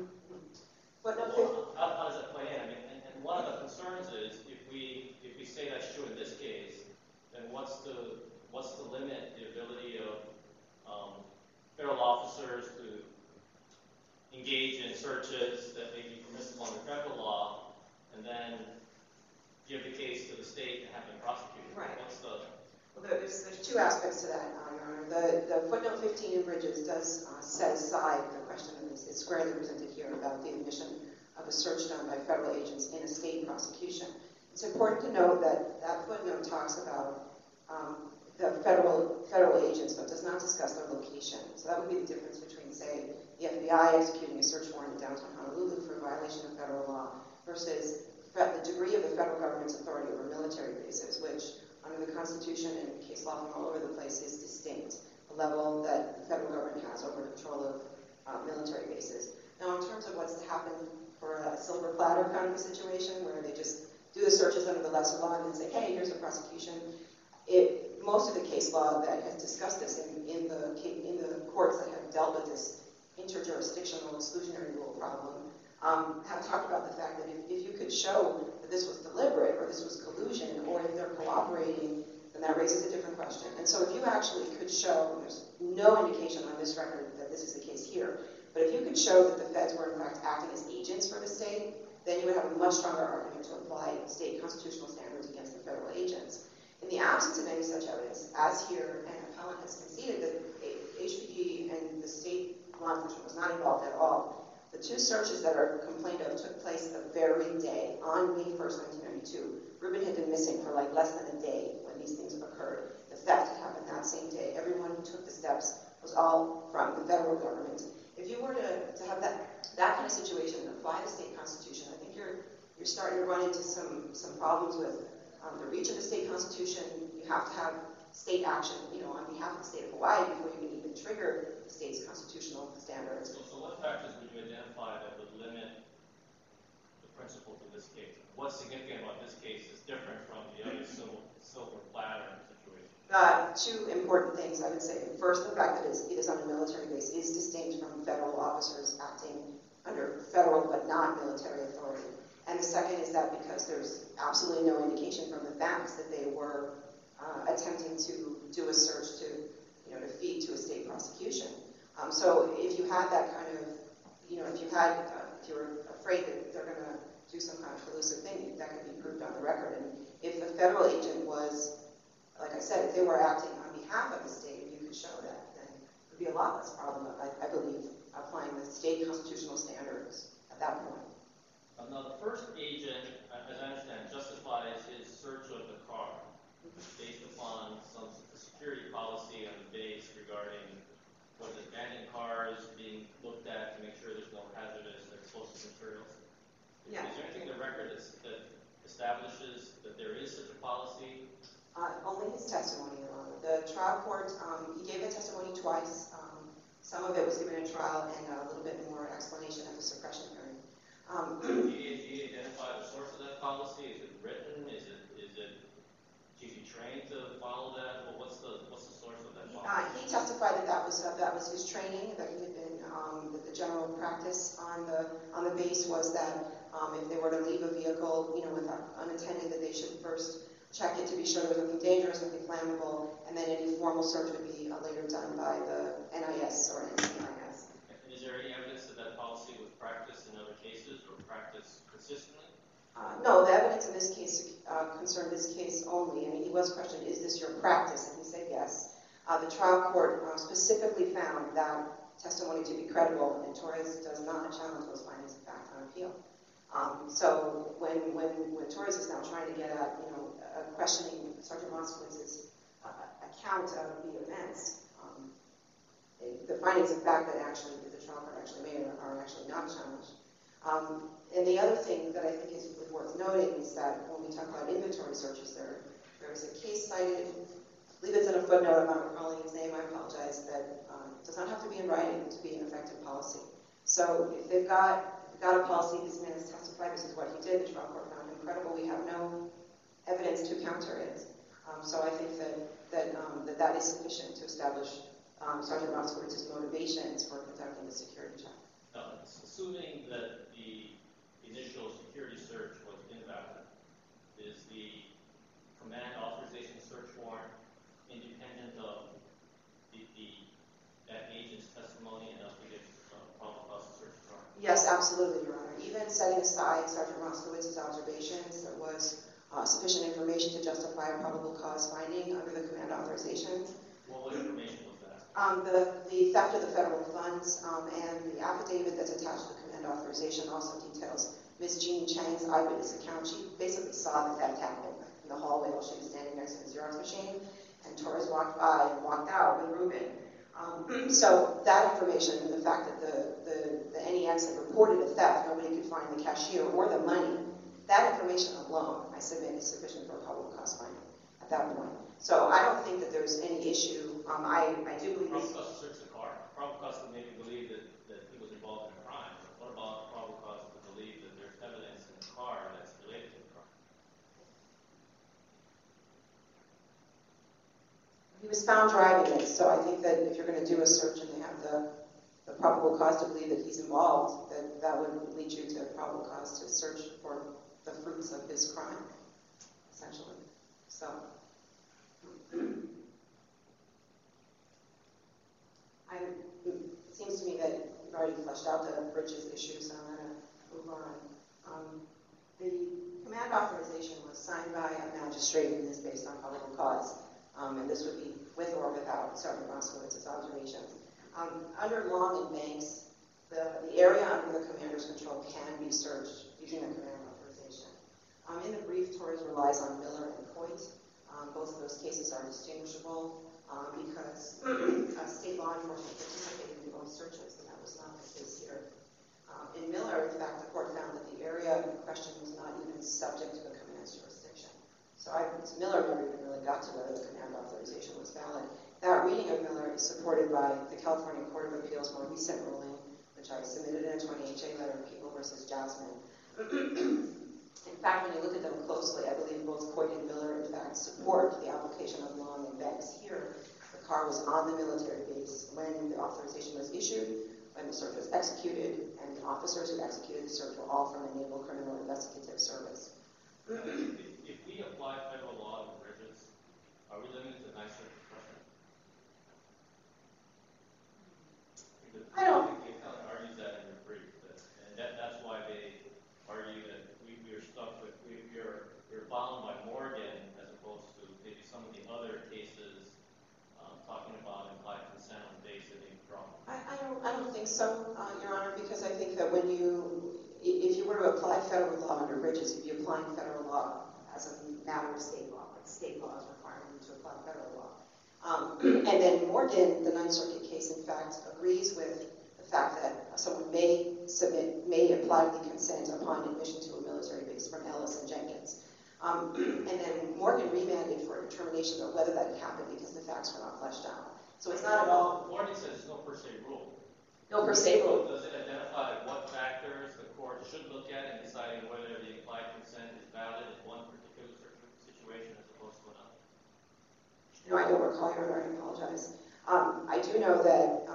But no, how does that play in? I mean, and one of the concerns is if we say that's true in this case, then what's the limit, the ability of federal officers to engage in searches that may be permissible under federal law, and then give the case to the state and have them prosecuted? Right. Well, there's two aspects to that, Your Honor. The footnote 15 in Bridges does set aside the question that is squarely presented here about the admission of a search done by federal agents in a state prosecution. It's important to note that that footnote talks about the federal agents, but does not discuss their location. So that would be the difference between, say, the FBI executing a search warrant in downtown Honolulu for a violation of federal law versus the degree of the federal government's authority over military bases, which under the Constitution and case law from all over the place is distinct, the level that the federal government has over control of military bases. Now, in terms of what's to happen for a silver platter kind of a situation where they just do the searches under the lesser law and then say, hey, here's a prosecution, most of the case law that has discussed this in the courts that have dealt with this interjurisdictional exclusionary rule problem have talked about the fact that if you could show that this was deliberate or this was collusion or if they're cooperating, then that raises a different question. And so if you actually could show, and there's no indication on this record that this is the case here, but if you could show that the feds were in fact acting as agents for the state, then you would have a much stronger argument to apply state constitutional standards against the federal agents. In the absence of any such evidence, as here, an appellant has conceded that HPD and the state law enforcement was not involved at all. The two searches that are complained of took place the very day, on May 1st, 1992. Rubin had been missing for like less than a day when these things occurred. The theft had happened that same day. Everyone who took the steps was all from the federal government. If you were to have that kind of situation and apply the state constitution, I think you're starting to run into some problems with the reach of the state constitution. You have to have state action, on behalf of the state of Hawaii before you can even trigger the state's constitutional standards. So what factors would you identify that would limit the principle to this case? What's significant about this case is different from the other silver platter situation? Two important things, I would say. First, the fact that it is on a military base is distinct from federal officers acting under federal but not military authority. And the second is that because there's absolutely no indication from the facts that they were attempting to do a search to feed to a state prosecution. So if you had that kind of, if you're afraid that they're going to do some kind of collusive thing, that could be proved on the record. And if the federal agent was, like I said, if they were acting on behalf of the state, if you could show that, then it would be a lot less problem, I believe, applying the state constitutional standards at that point. Now, the first agent, as I understand, justifies his search of the car based upon some security policy on the base regarding abandoned cars being looked at to make sure there's no hazardous or explosive materials. Yeah. Is there anything in the record that establishes that there is such a policy? Only his testimony, Your Honor. The trial court, he gave a testimony twice. Some of it was given in trial and a little bit more explanation at the suppression hearing. Did he identify the source of that policy? Is it written? Is he trained to follow that? Well, what's the source of that policy? He testified that was his training, that he had been that the general practice on the base was that if they were to leave a vehicle, unattended, that they should first check it to be sure there was nothing dangerous, nothing flammable, and then any formal search would be later done by the NIS or NCIS. And is there any evidence that that policy was practiced in other cases or practiced consistently? No, the evidence in this case concerned this case only. I mean, he was questioned, is this your practice? And he said yes. The trial court specifically found that testimony to be credible, and Torres does not challenge those findings of fact on appeal. So when Torres is now trying to get at, questioning Sergeant Moskowitz's account of the events, the findings of fact that actually the trial court actually made are actually not challenged. And the other thing that I think is worth noting is that when we talk about inventory searches, there is a case cited, I believe it's in a footnote, I'm not recalling its name, I apologize, that does not have to be in writing to be an effective policy. So if they've got a policy, this man has testified, this is what he did, the trial court found him credible, we have no evidence to counter it. So I think that is sufficient to establish Sergeant Moskowitz's motivations for conducting the security check. Assuming that the initial security search was invalid, is the command authorization search warrant independent of that agent's testimony enough to get probable cause to search the car? Yes, absolutely, Your Honor. Even setting aside Sergeant Moskowitz's observations, there was sufficient information to justify a probable cause finding under the command authorization. What information was that? The theft of the federal funds and the affidavit that's attached to the command authorization also details Ms. Jean Chang's eyewitness account. She basically saw the theft happen in the hallway while she was standing next to the Xerox machine, and Torres walked by and walked out with Ruben. So that information and the fact that the NEX had reported a theft, nobody could find the cashier or the money, that information alone, I submit, is sufficient for a probable cause finding at that point. So I don't think that there's any issue. I do believe... Probable cause to search the car. Probable cause to maybe believe that he was involved in a crime. What about probable cause to believe that there's evidence in the car that's related to the crime? He was found driving it, so I think that if you're going to do a search and they have the probable cause to believe that he's involved, that would lead you to probable cause to search for the fruits of his crime, essentially. So, it seems to me that you've already fleshed out the Bridges issue, so I'm going to move on. The command authorization was signed by a magistrate and is based on probable cause. And this would be with or without Sergeant Moskowitz's observations. Under Long and Banks, the area under the commander's control can be searched using a command authorization. In the brief, Torres relies on Miller and Coit. Both of those cases are distinguishable because state law enforcement participated in both searches, and that was not the case here. In Miller, in fact, the court found that the area in question was not even subject to the command's jurisdiction. So Miller never even really got to whether the command authorization was valid. That reading of Miller is supported by the California Court of Appeals' more recent ruling, which I submitted in a 28-J letter, People versus Jasmine. In fact, when you look at them closely, I believe both Coit and Miller, in fact, support the application of Long and Banks. Here, the car was on the military base when the authorization was issued, when the search was executed, and the officers who executed the search were all from the Naval Criminal Investigative Service. If we apply federal law to bridges, are we limited to Ninth Circuit precedent? I don't. The appellant argues that in your brief, and that's why they argue that we are stuck with, you're bound by Morgan as opposed to maybe some of the other cases talking about implied consent on the basis of being wrong. I don't think so, Your Honor, because I think that if you were to apply federal law under bridges, you'd be applying federal law as a matter of state law, like state law is requiring you to apply federal law. And then Morgan, the Ninth Circuit case, in fact, agrees with the fact that someone may impliedly consent upon admission to a military base from Ellis and Jenkins. And then Morgan remanded for a determination of whether that happened because the facts were not fleshed out. So it's not at all. Morgan says there's no per se rule. No per se rule. Does it identify what factors the court should look at in deciding whether the implied consent is valid in one particular situation as opposed to another? No, I don't recall, Your Honor. I apologize. I do know that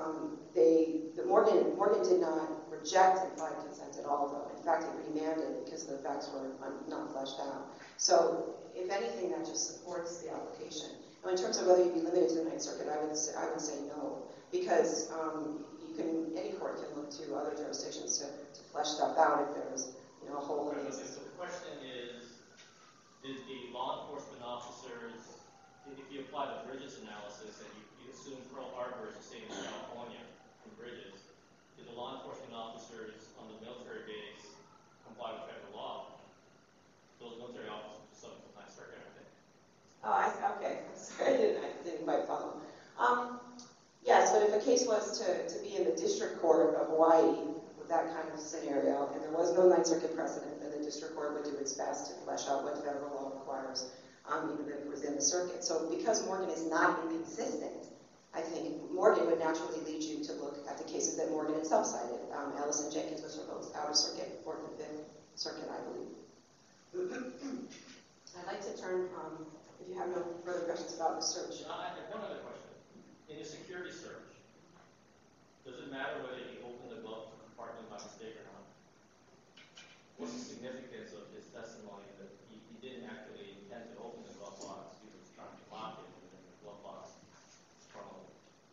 Morgan did not reject implied consent at all, though. In fact, it remanded because the facts were not fleshed out. So, if anything, that just supports the application. Now, in terms of whether you'd be limited to the Ninth Circuit, I would say no, because any court can look to other jurisdictions to flesh stuff out if there's a hole in it. So the question is, did the law enforcement officers, if you apply the Bridges analysis and you assume Pearl Harbor is a state in California from Bridges, did the law enforcement officers on the military base comply with federal law? Those military officers are subject to the Ninth Circuit, I think. Oh, okay. I'm sorry, I didn't quite follow. Yes, but if a case was to be in the District Court of Hawaii with that kind of scenario, and there was no Ninth Circuit precedent, then the District Court would do its best to flesh out what federal law requires, even if it was in the circuit. So because Morgan is not inconsistent, I think Morgan would naturally lead you to look at the cases that Morgan itself cited. Ellis and Jenkins, which are both out of circuit, 4th and 5th Circuit, I believe. I'd like to turn, if you have no further questions about the search. I have one other question. In a security search, does it matter whether he opened the glove compartment by mistake or not? What's the significance of his testimony that he didn't actually intend to open the glove box, he was trying to lock it within the glove box from him?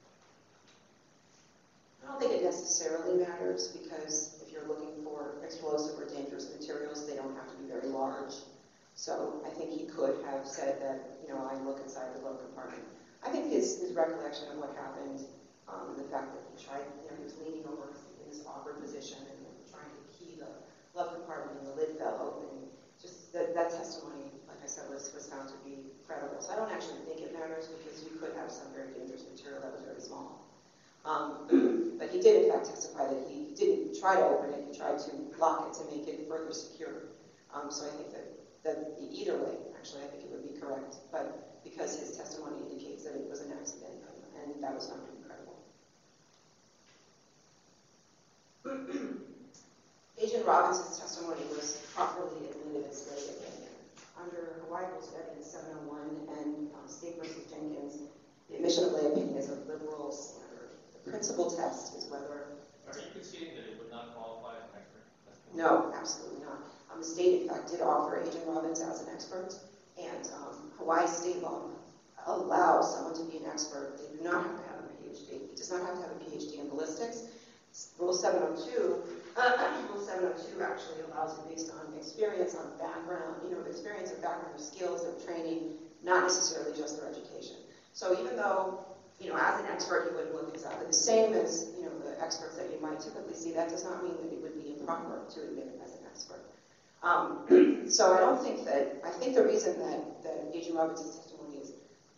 I don't think it necessarily matters because if you're looking for explosive or dangerous materials, they don't have to be very large. So I think he could have said that, I look inside the glove compartment. I think his recollection of what happened, the fact that he tried, he was leaning over in this awkward position and trying to key the glove compartment and the lid fell open. Just that testimony, like I said, was found to be credible. So I don't actually think it matters because you could have some very dangerous material that was very small. But he did in fact testify that he didn't try to open it, he tried to lock it to make it further secure. So I think that either way, actually, I think it would be correct. But because his testimony indicates that it was an accident, and that was found to be credible. Agent Robinson's testimony was properly admitted as lay opinion. Under Hawaii Rules of Evidence 701 and State v. Jenkins, the admission of lay opinion is a liberal standard. The principal test is whether... Are you conceding that it would not qualify as an expert testimony? No, absolutely not. The state, in fact, did offer Agent Robinson as an expert, and Hawaii state law allows someone to be an expert. They do not have to have a PhD. He does not have to have a PhD in ballistics. Rule 702 actually allows it based on experience, on background, experience and background of skills and training, not necessarily just their education. So even though, as an expert, he wouldn't look exactly the same as, the experts that you might typically see, that does not mean that it would be improper to admit him as an expert. So I think the reason that Agent Robinson's testimony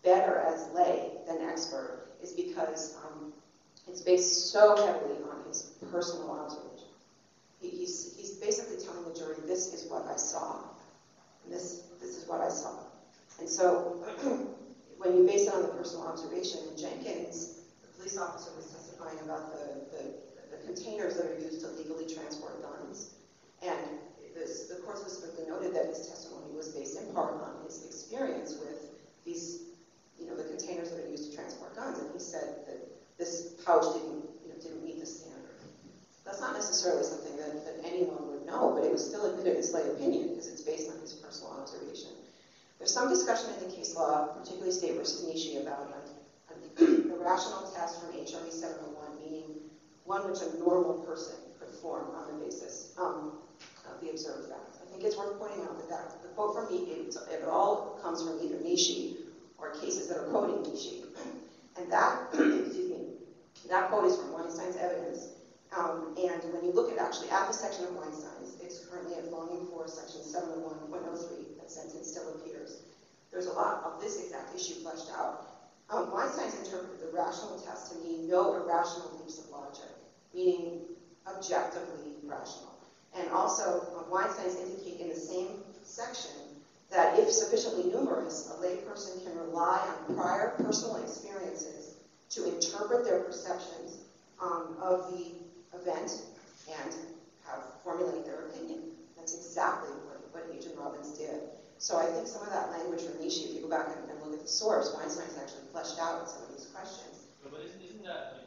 better as lay than expert is because it's based so heavily on his personal observation. He's basically telling the jury, this is what I saw, and this is what I saw. And so when you base it on the personal observation, in Jenkins, the police officer was testifying about the containers that are used to legally transport guns, and the court specifically noted that his testimony was based in part on his experience with these, the containers that are used to transport guns, and he said that this pouch didn't meet the standard. That's not necessarily something that anyone would know, but it was still admitted as lay opinion because it's based on his personal observation. There's some discussion in the case law, particularly State versus Nishi, about the rational test from HRE 701, meaning one which a normal person could form on the basis of the observed fact. I think it's worth pointing out that the quote from Nishi, it all comes from either Nishi or cases that are quoting Nishi. And that, excuse me, that quote is from Weinstein's evidence. And when you look at the section of Weinstein's, it's currently at volume 4, section 701.03, that sentence still appears. There's a lot of this exact issue fleshed out. Weinstein's interpreted the rational test to mean no irrational leaps of logic, meaning objectively rational. And also, Weinstein's indicate in the same section that if sufficiently numerous, a layperson can rely on prior personal experiences to interpret their perceptions of the event and formulate their opinion. That's exactly what Agent Robbins did. So I think some of that language from Nishi, if you go back and look at the source, Weinstein's actually fleshed out some of these questions. But isn't that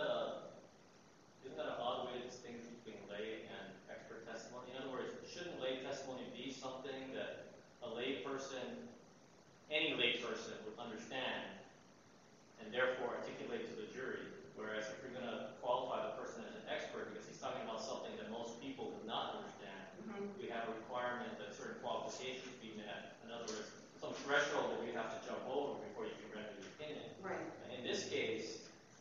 an odd way to distinguish between lay and expert testimony? In other words, shouldn't lay testimony be something that a layperson, any layperson, would understand and therefore articulate to the jury? Whereas if you're going to qualify the person as an expert because he's talking about something that most people would not understand, we have a requirement that certain qualifications be met. In other words, some threshold that we have to jump over before you can render the opinion. Right. In this case,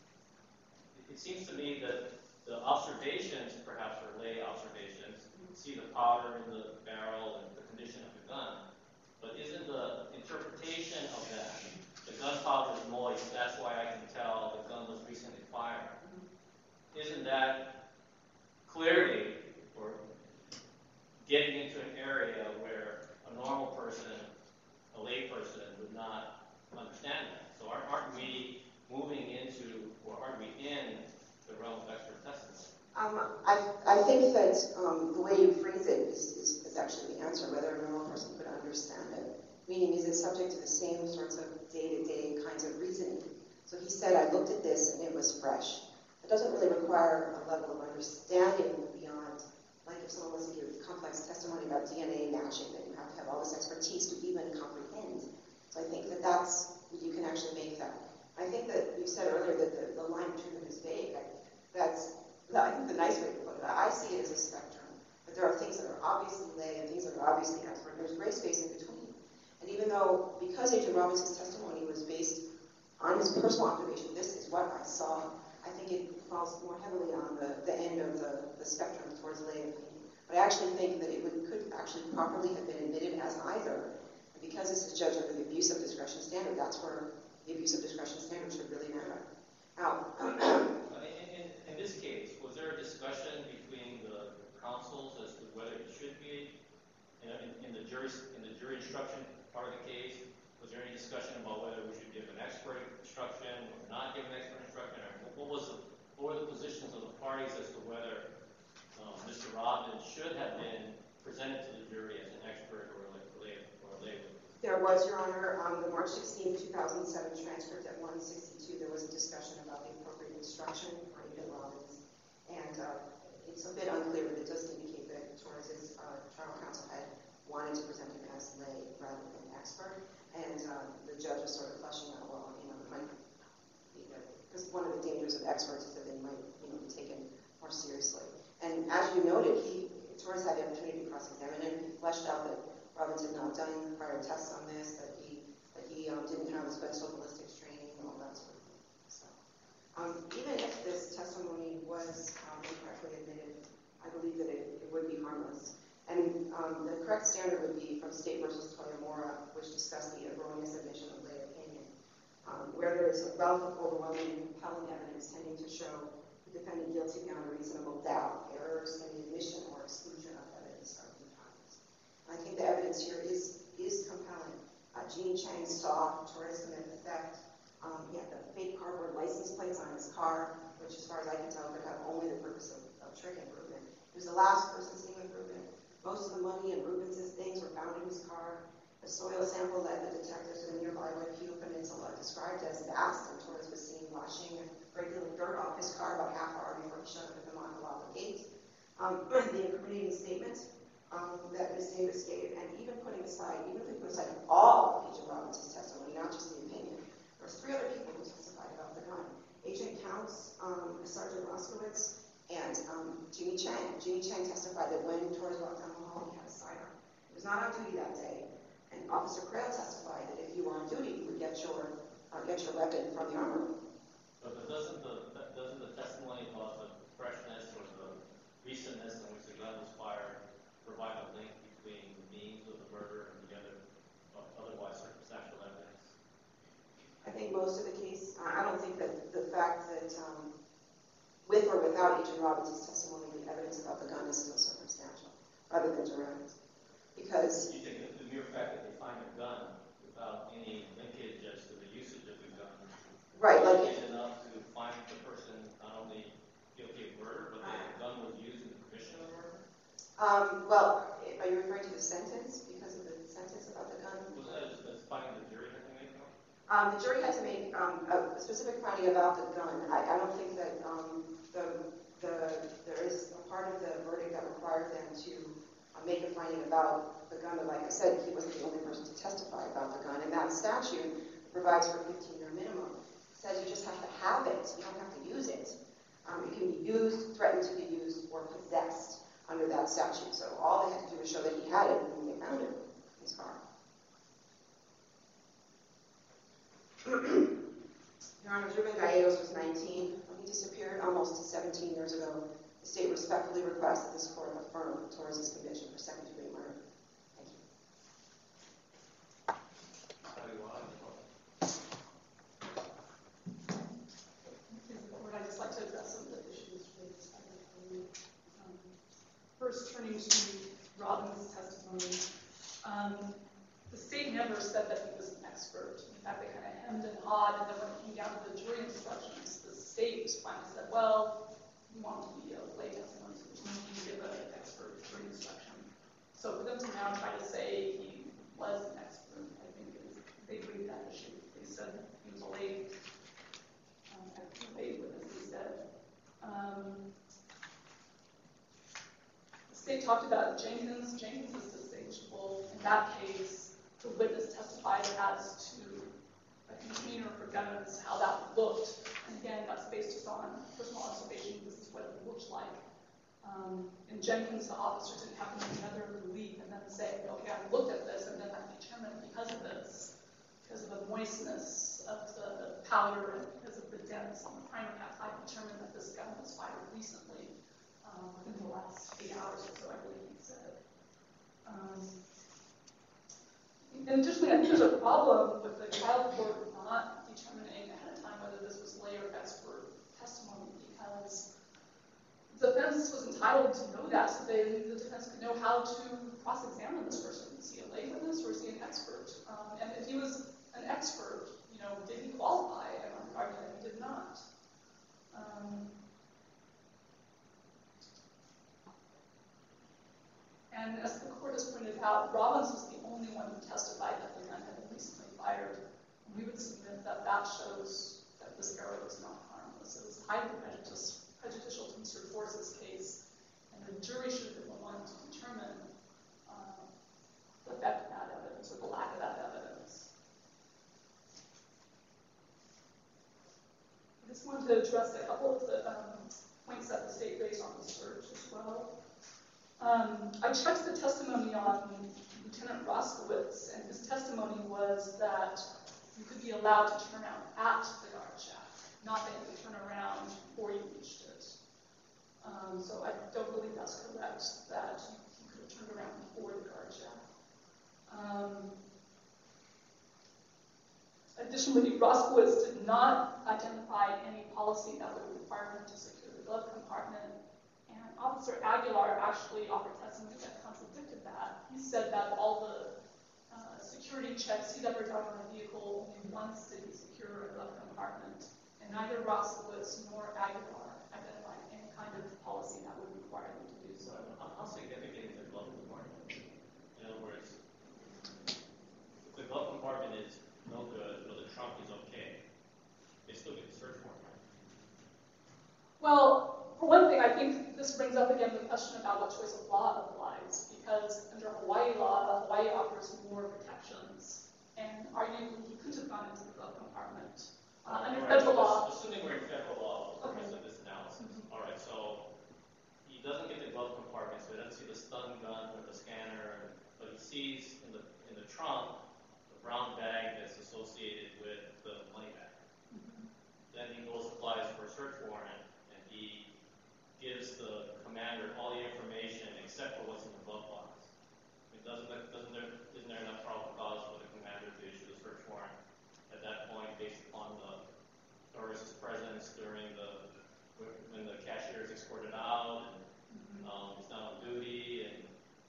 it seems to me that the observations, perhaps are lay observations, see the powder in the barrel and the condition of the gun, but isn't the interpretation of that, the gunpowder is moist, that's why I can tell the gun was recently fired. Isn't that clearly, or getting into an area where a normal person, a lay person, would not understand that? So aren't we moving into, or aren't we in the realm of expert testimony? I think that the way you phrase it is actually the answer, whether a normal person could understand it. Meaning, is it subject to the same sorts of day-to-day kinds of reasoning? So he said, I looked at this and it was fresh. It doesn't really require a level of understanding beyond, like if someone was to give complex testimony about DNA matching, that you have to have all this expertise to even comprehend. So I think that you can actually make that. I think that you said earlier that the line between them is vague. I think the nice way to put it, I see it as a spectrum. But there are things that are obviously lay and things that are obviously expert. There's gray space in between. And even though, because Agent Robbins' testimony was based on his personal observation, this is what I saw, I think it falls more heavily on the end of the spectrum towards lay opinion. But I actually think that it could actually properly have been admitted as either. And because this is judged under the abuse of discretion standard, that's where the abuse of discretion standard should really matter. Now, in this case, was there a discussion between the counsels as to whether it should be in the jury instruction part of the case? Was there any discussion about whether we should give an expert instruction or not give an expert instruction? Or what were the positions of the parties as to whether Mr. Robbins should have been presented to the jury as an expert or a lay witness? There was, Your Honor, on the March 16, 2007 transcript at 162, there was a discussion about the appropriate instruction for Agent Robbins. And it's a bit unclear, but it does indicate that Torres' trial counsel had wanted to present him as lay rather than expert. And the judge was sort of fleshing out, well, it might be, because one of the dangers of experts is that they might, be taken more seriously. And as you noted, Torres had the opportunity to cross-examine him. He fleshed out that Robbins had not done prior tests on this, that he didn't have the special ballistics training, and all that sort of thing. So, even if this testimony was incorrectly admitted, I believe that it would be harmless. And the correct standard would be from State versus Toyomura, which discussed the erroneous admission of lay opinion. where there is a wealth of overwhelming and compelling evidence tending to show the defendant guilty beyond a reasonable doubt, errors in the admission or exclusion of evidence are behind. I think the evidence here is compelling. Jeannie Chang saw Torres commit the theft. He had the fake cardboard license plates on his car, which as far as I can tell could have only the purpose of tricking Rubin. He was the last person seen with Rubin. Most of the money and Rubin's things were found in his car. The soil sample led the detectives to the nearby Waipio Peninsula, described as vast, and Torres was seen washing regular dirt off his car about half hour before he showed up at the Makalapa gate. The incriminating statement that Ms. Davis gave, and even if we put aside all of Agent Robbins' testimony, not just the opinion, there was 3 other people who testified about the gun. Agent Counts, Sergeant Roskowitz, and Jeannie Chang. Jeannie Chang testified that when Torres walked down the hall, he had a sidearm. He was not on duty that day. And Officer Crail testified that if you were on duty, you would get your weapon from the armor room. But doesn't the testimony about the freshness or the recentness in which the gun was fired provide a link between the means of the murder and the otherwise circumstantial evidence? I think most of the case, I don't think that the fact that with or without Agent Robbins' testimony, the evidence about the gun is still circumstantial, rather than direct. Because you think that the mere fact that they find a gun without any linkage as to the usage of the gun, right, like is enough to find the person not only guilty of murder, but that the gun was used in the commission of the murder? Well, are you referring to the sentence? Because of the sentence about the gun? Was that just finding the jury had to make? The jury had to make a specific finding about the gun. I don't think that there is a part of the verdict that required them to make a finding about the gun. But like I said, he wasn't the only person to testify about the gun. And that statute provides for a 15-year minimum. It says you just have to have it. You don't have to use it. It can be used, threatened to be used, or possessed under that statute. So all they had to do was show that he had it when they found it in his car. Your Honor, Ruben Gallegos was 19 when he disappeared, almost 17 years ago. The state respectfully requests that this court affirm Torres' conviction for second-degree murder. Thank you. I'd just like to address some of the issues raised by the jury. First, turning to Robbins' testimony. The state never said that he was an expert. In fact, they kind of hemmed and hawed, and then when it came down to the jury instructions, the state finally said, well, we want to be a lay testimony, so we need to give an expert jury instruction. So for them to now try to say he was an expert, I think they agreed that issue. They said he was a lay witness, he said. The state talked about Jenkins. Jenkins is distinguishable. In that case, the witness testified as to a container for guns, how that looked. And again, that's based on personal observation. This is what it looked like. In Jenkins, the officer didn't have another belief and then say, okay, I looked at this and then I determined because of this, because of the moistness of the powder and because of the dents on the primer cap, I determined that this gun was fired recently, within the last 8 hours or so, I believe he said. And additionally, I think there's a problem with the trial court not determining ahead of time whether this was lay or expert testimony, because the defense was entitled to know that, so the defense could know how to cross-examine this person. Is he a lay witness or is he an expert? And if he was an expert, did he qualify? And I'm arguing that he did not. And as the court has pointed out, Robbins was the only one who testified that the gun had been recently fired. We would submit that that shows that this error was not harmless. It was highly prejudicial to Mr. Torres' case, and the jury should have been the one to determine the effect of that evidence or the lack of that evidence. I just wanted to address a couple of the points that the state raised on the search as well. I checked the testimony on Lieutenant Roskowitz, and his testimony was that you could be allowed to turn out at the guard shack, not that you could turn around before you reached it. So I don't believe that's correct, that he could have turned around before the guard shack. Additionally, Roskowitz did not identify any policy that would require him to secure the glove compartment. And Officer Aguilar actually offered testimony that contradicted that. He said that all the security checks he'd ever done on a vehicle, only once did he secure a glove compartment. And neither Roskowitz nor Aguilar identified any kind of policy that would require them to do so. How significant is the glove compartment? In other words, if the glove compartment is no good, but the trunk is okay, they still get the search warrant, right? Well, for one thing, I think this brings up again the question about what choice of law applies, because under Hawaii law, Hawaii offers more protections, and arguably he could have gone into the glove compartment. Under federal law. Assuming we're in federal law for the purpose of this analysis. Mhm. All right, so he doesn't get the glove compartment, so he doesn't see the stun gun or the scanner, but he sees in the trunk the brown bag that's associated with the money bag. Then he goes applies for a search warrant, and he gives the commander all the information except for what's in the glove box. Isn't there enough probable cause for the commander to issue the search warrant at that point based upon the terrorist's presence when the cashier is escorted out and he's not on duty, and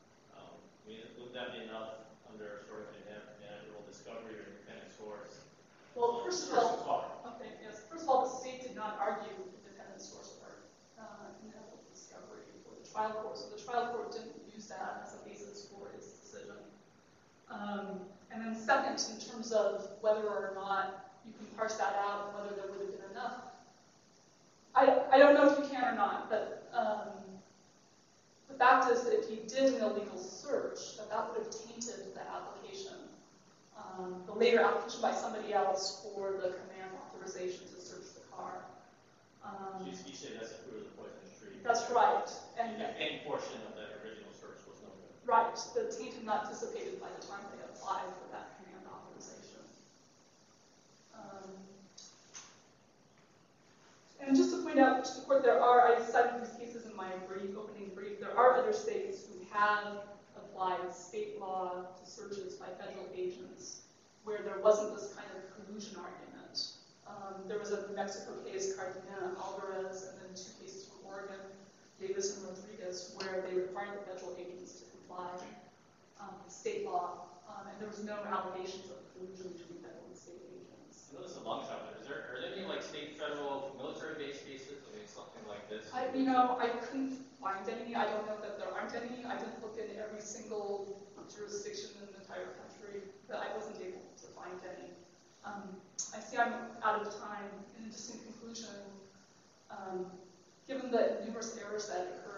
would that be enough under sort of inevitable discovery or independent source? Well, first of all, okay, yes. First of all, the state did not argue the independent source for inevitable discovery for the trial court, so the trial court didn't use that as a basis for its decision. And then second, in terms of whether or not you can parse that out and whether there would have been enough, I don't know if you can or not, but the fact is that if he did an illegal search, that would have tainted the application, the later application by somebody else for the command authorization to search the car. You say that's a fruit of the poisonous tree. That's right. And any portion of that original search was no good. right, the taint had not dissipated by the time they applied for that command authorization. And just to point out to the court, I cited these cases in my opening brief, there are other states who have applied state law to searches by federal agents where there wasn't this kind of collusion argument. There was a New Mexico case, Cartagena, Alvarez, and then 2 cases from Oregon, Davis and Rodriguez, where they required the federal agents to comply with state law, and there was no allegations of collusion between federal and state agents. I know this is a long shot, but are there any state, federal, military-based cases? I mean, something like this? I couldn't find any. I don't know that there aren't any. I didn't look in every single jurisdiction in the entire country, but I wasn't able to find any. I see I'm out of time, and just in conclusion, given the numerous errors that occurred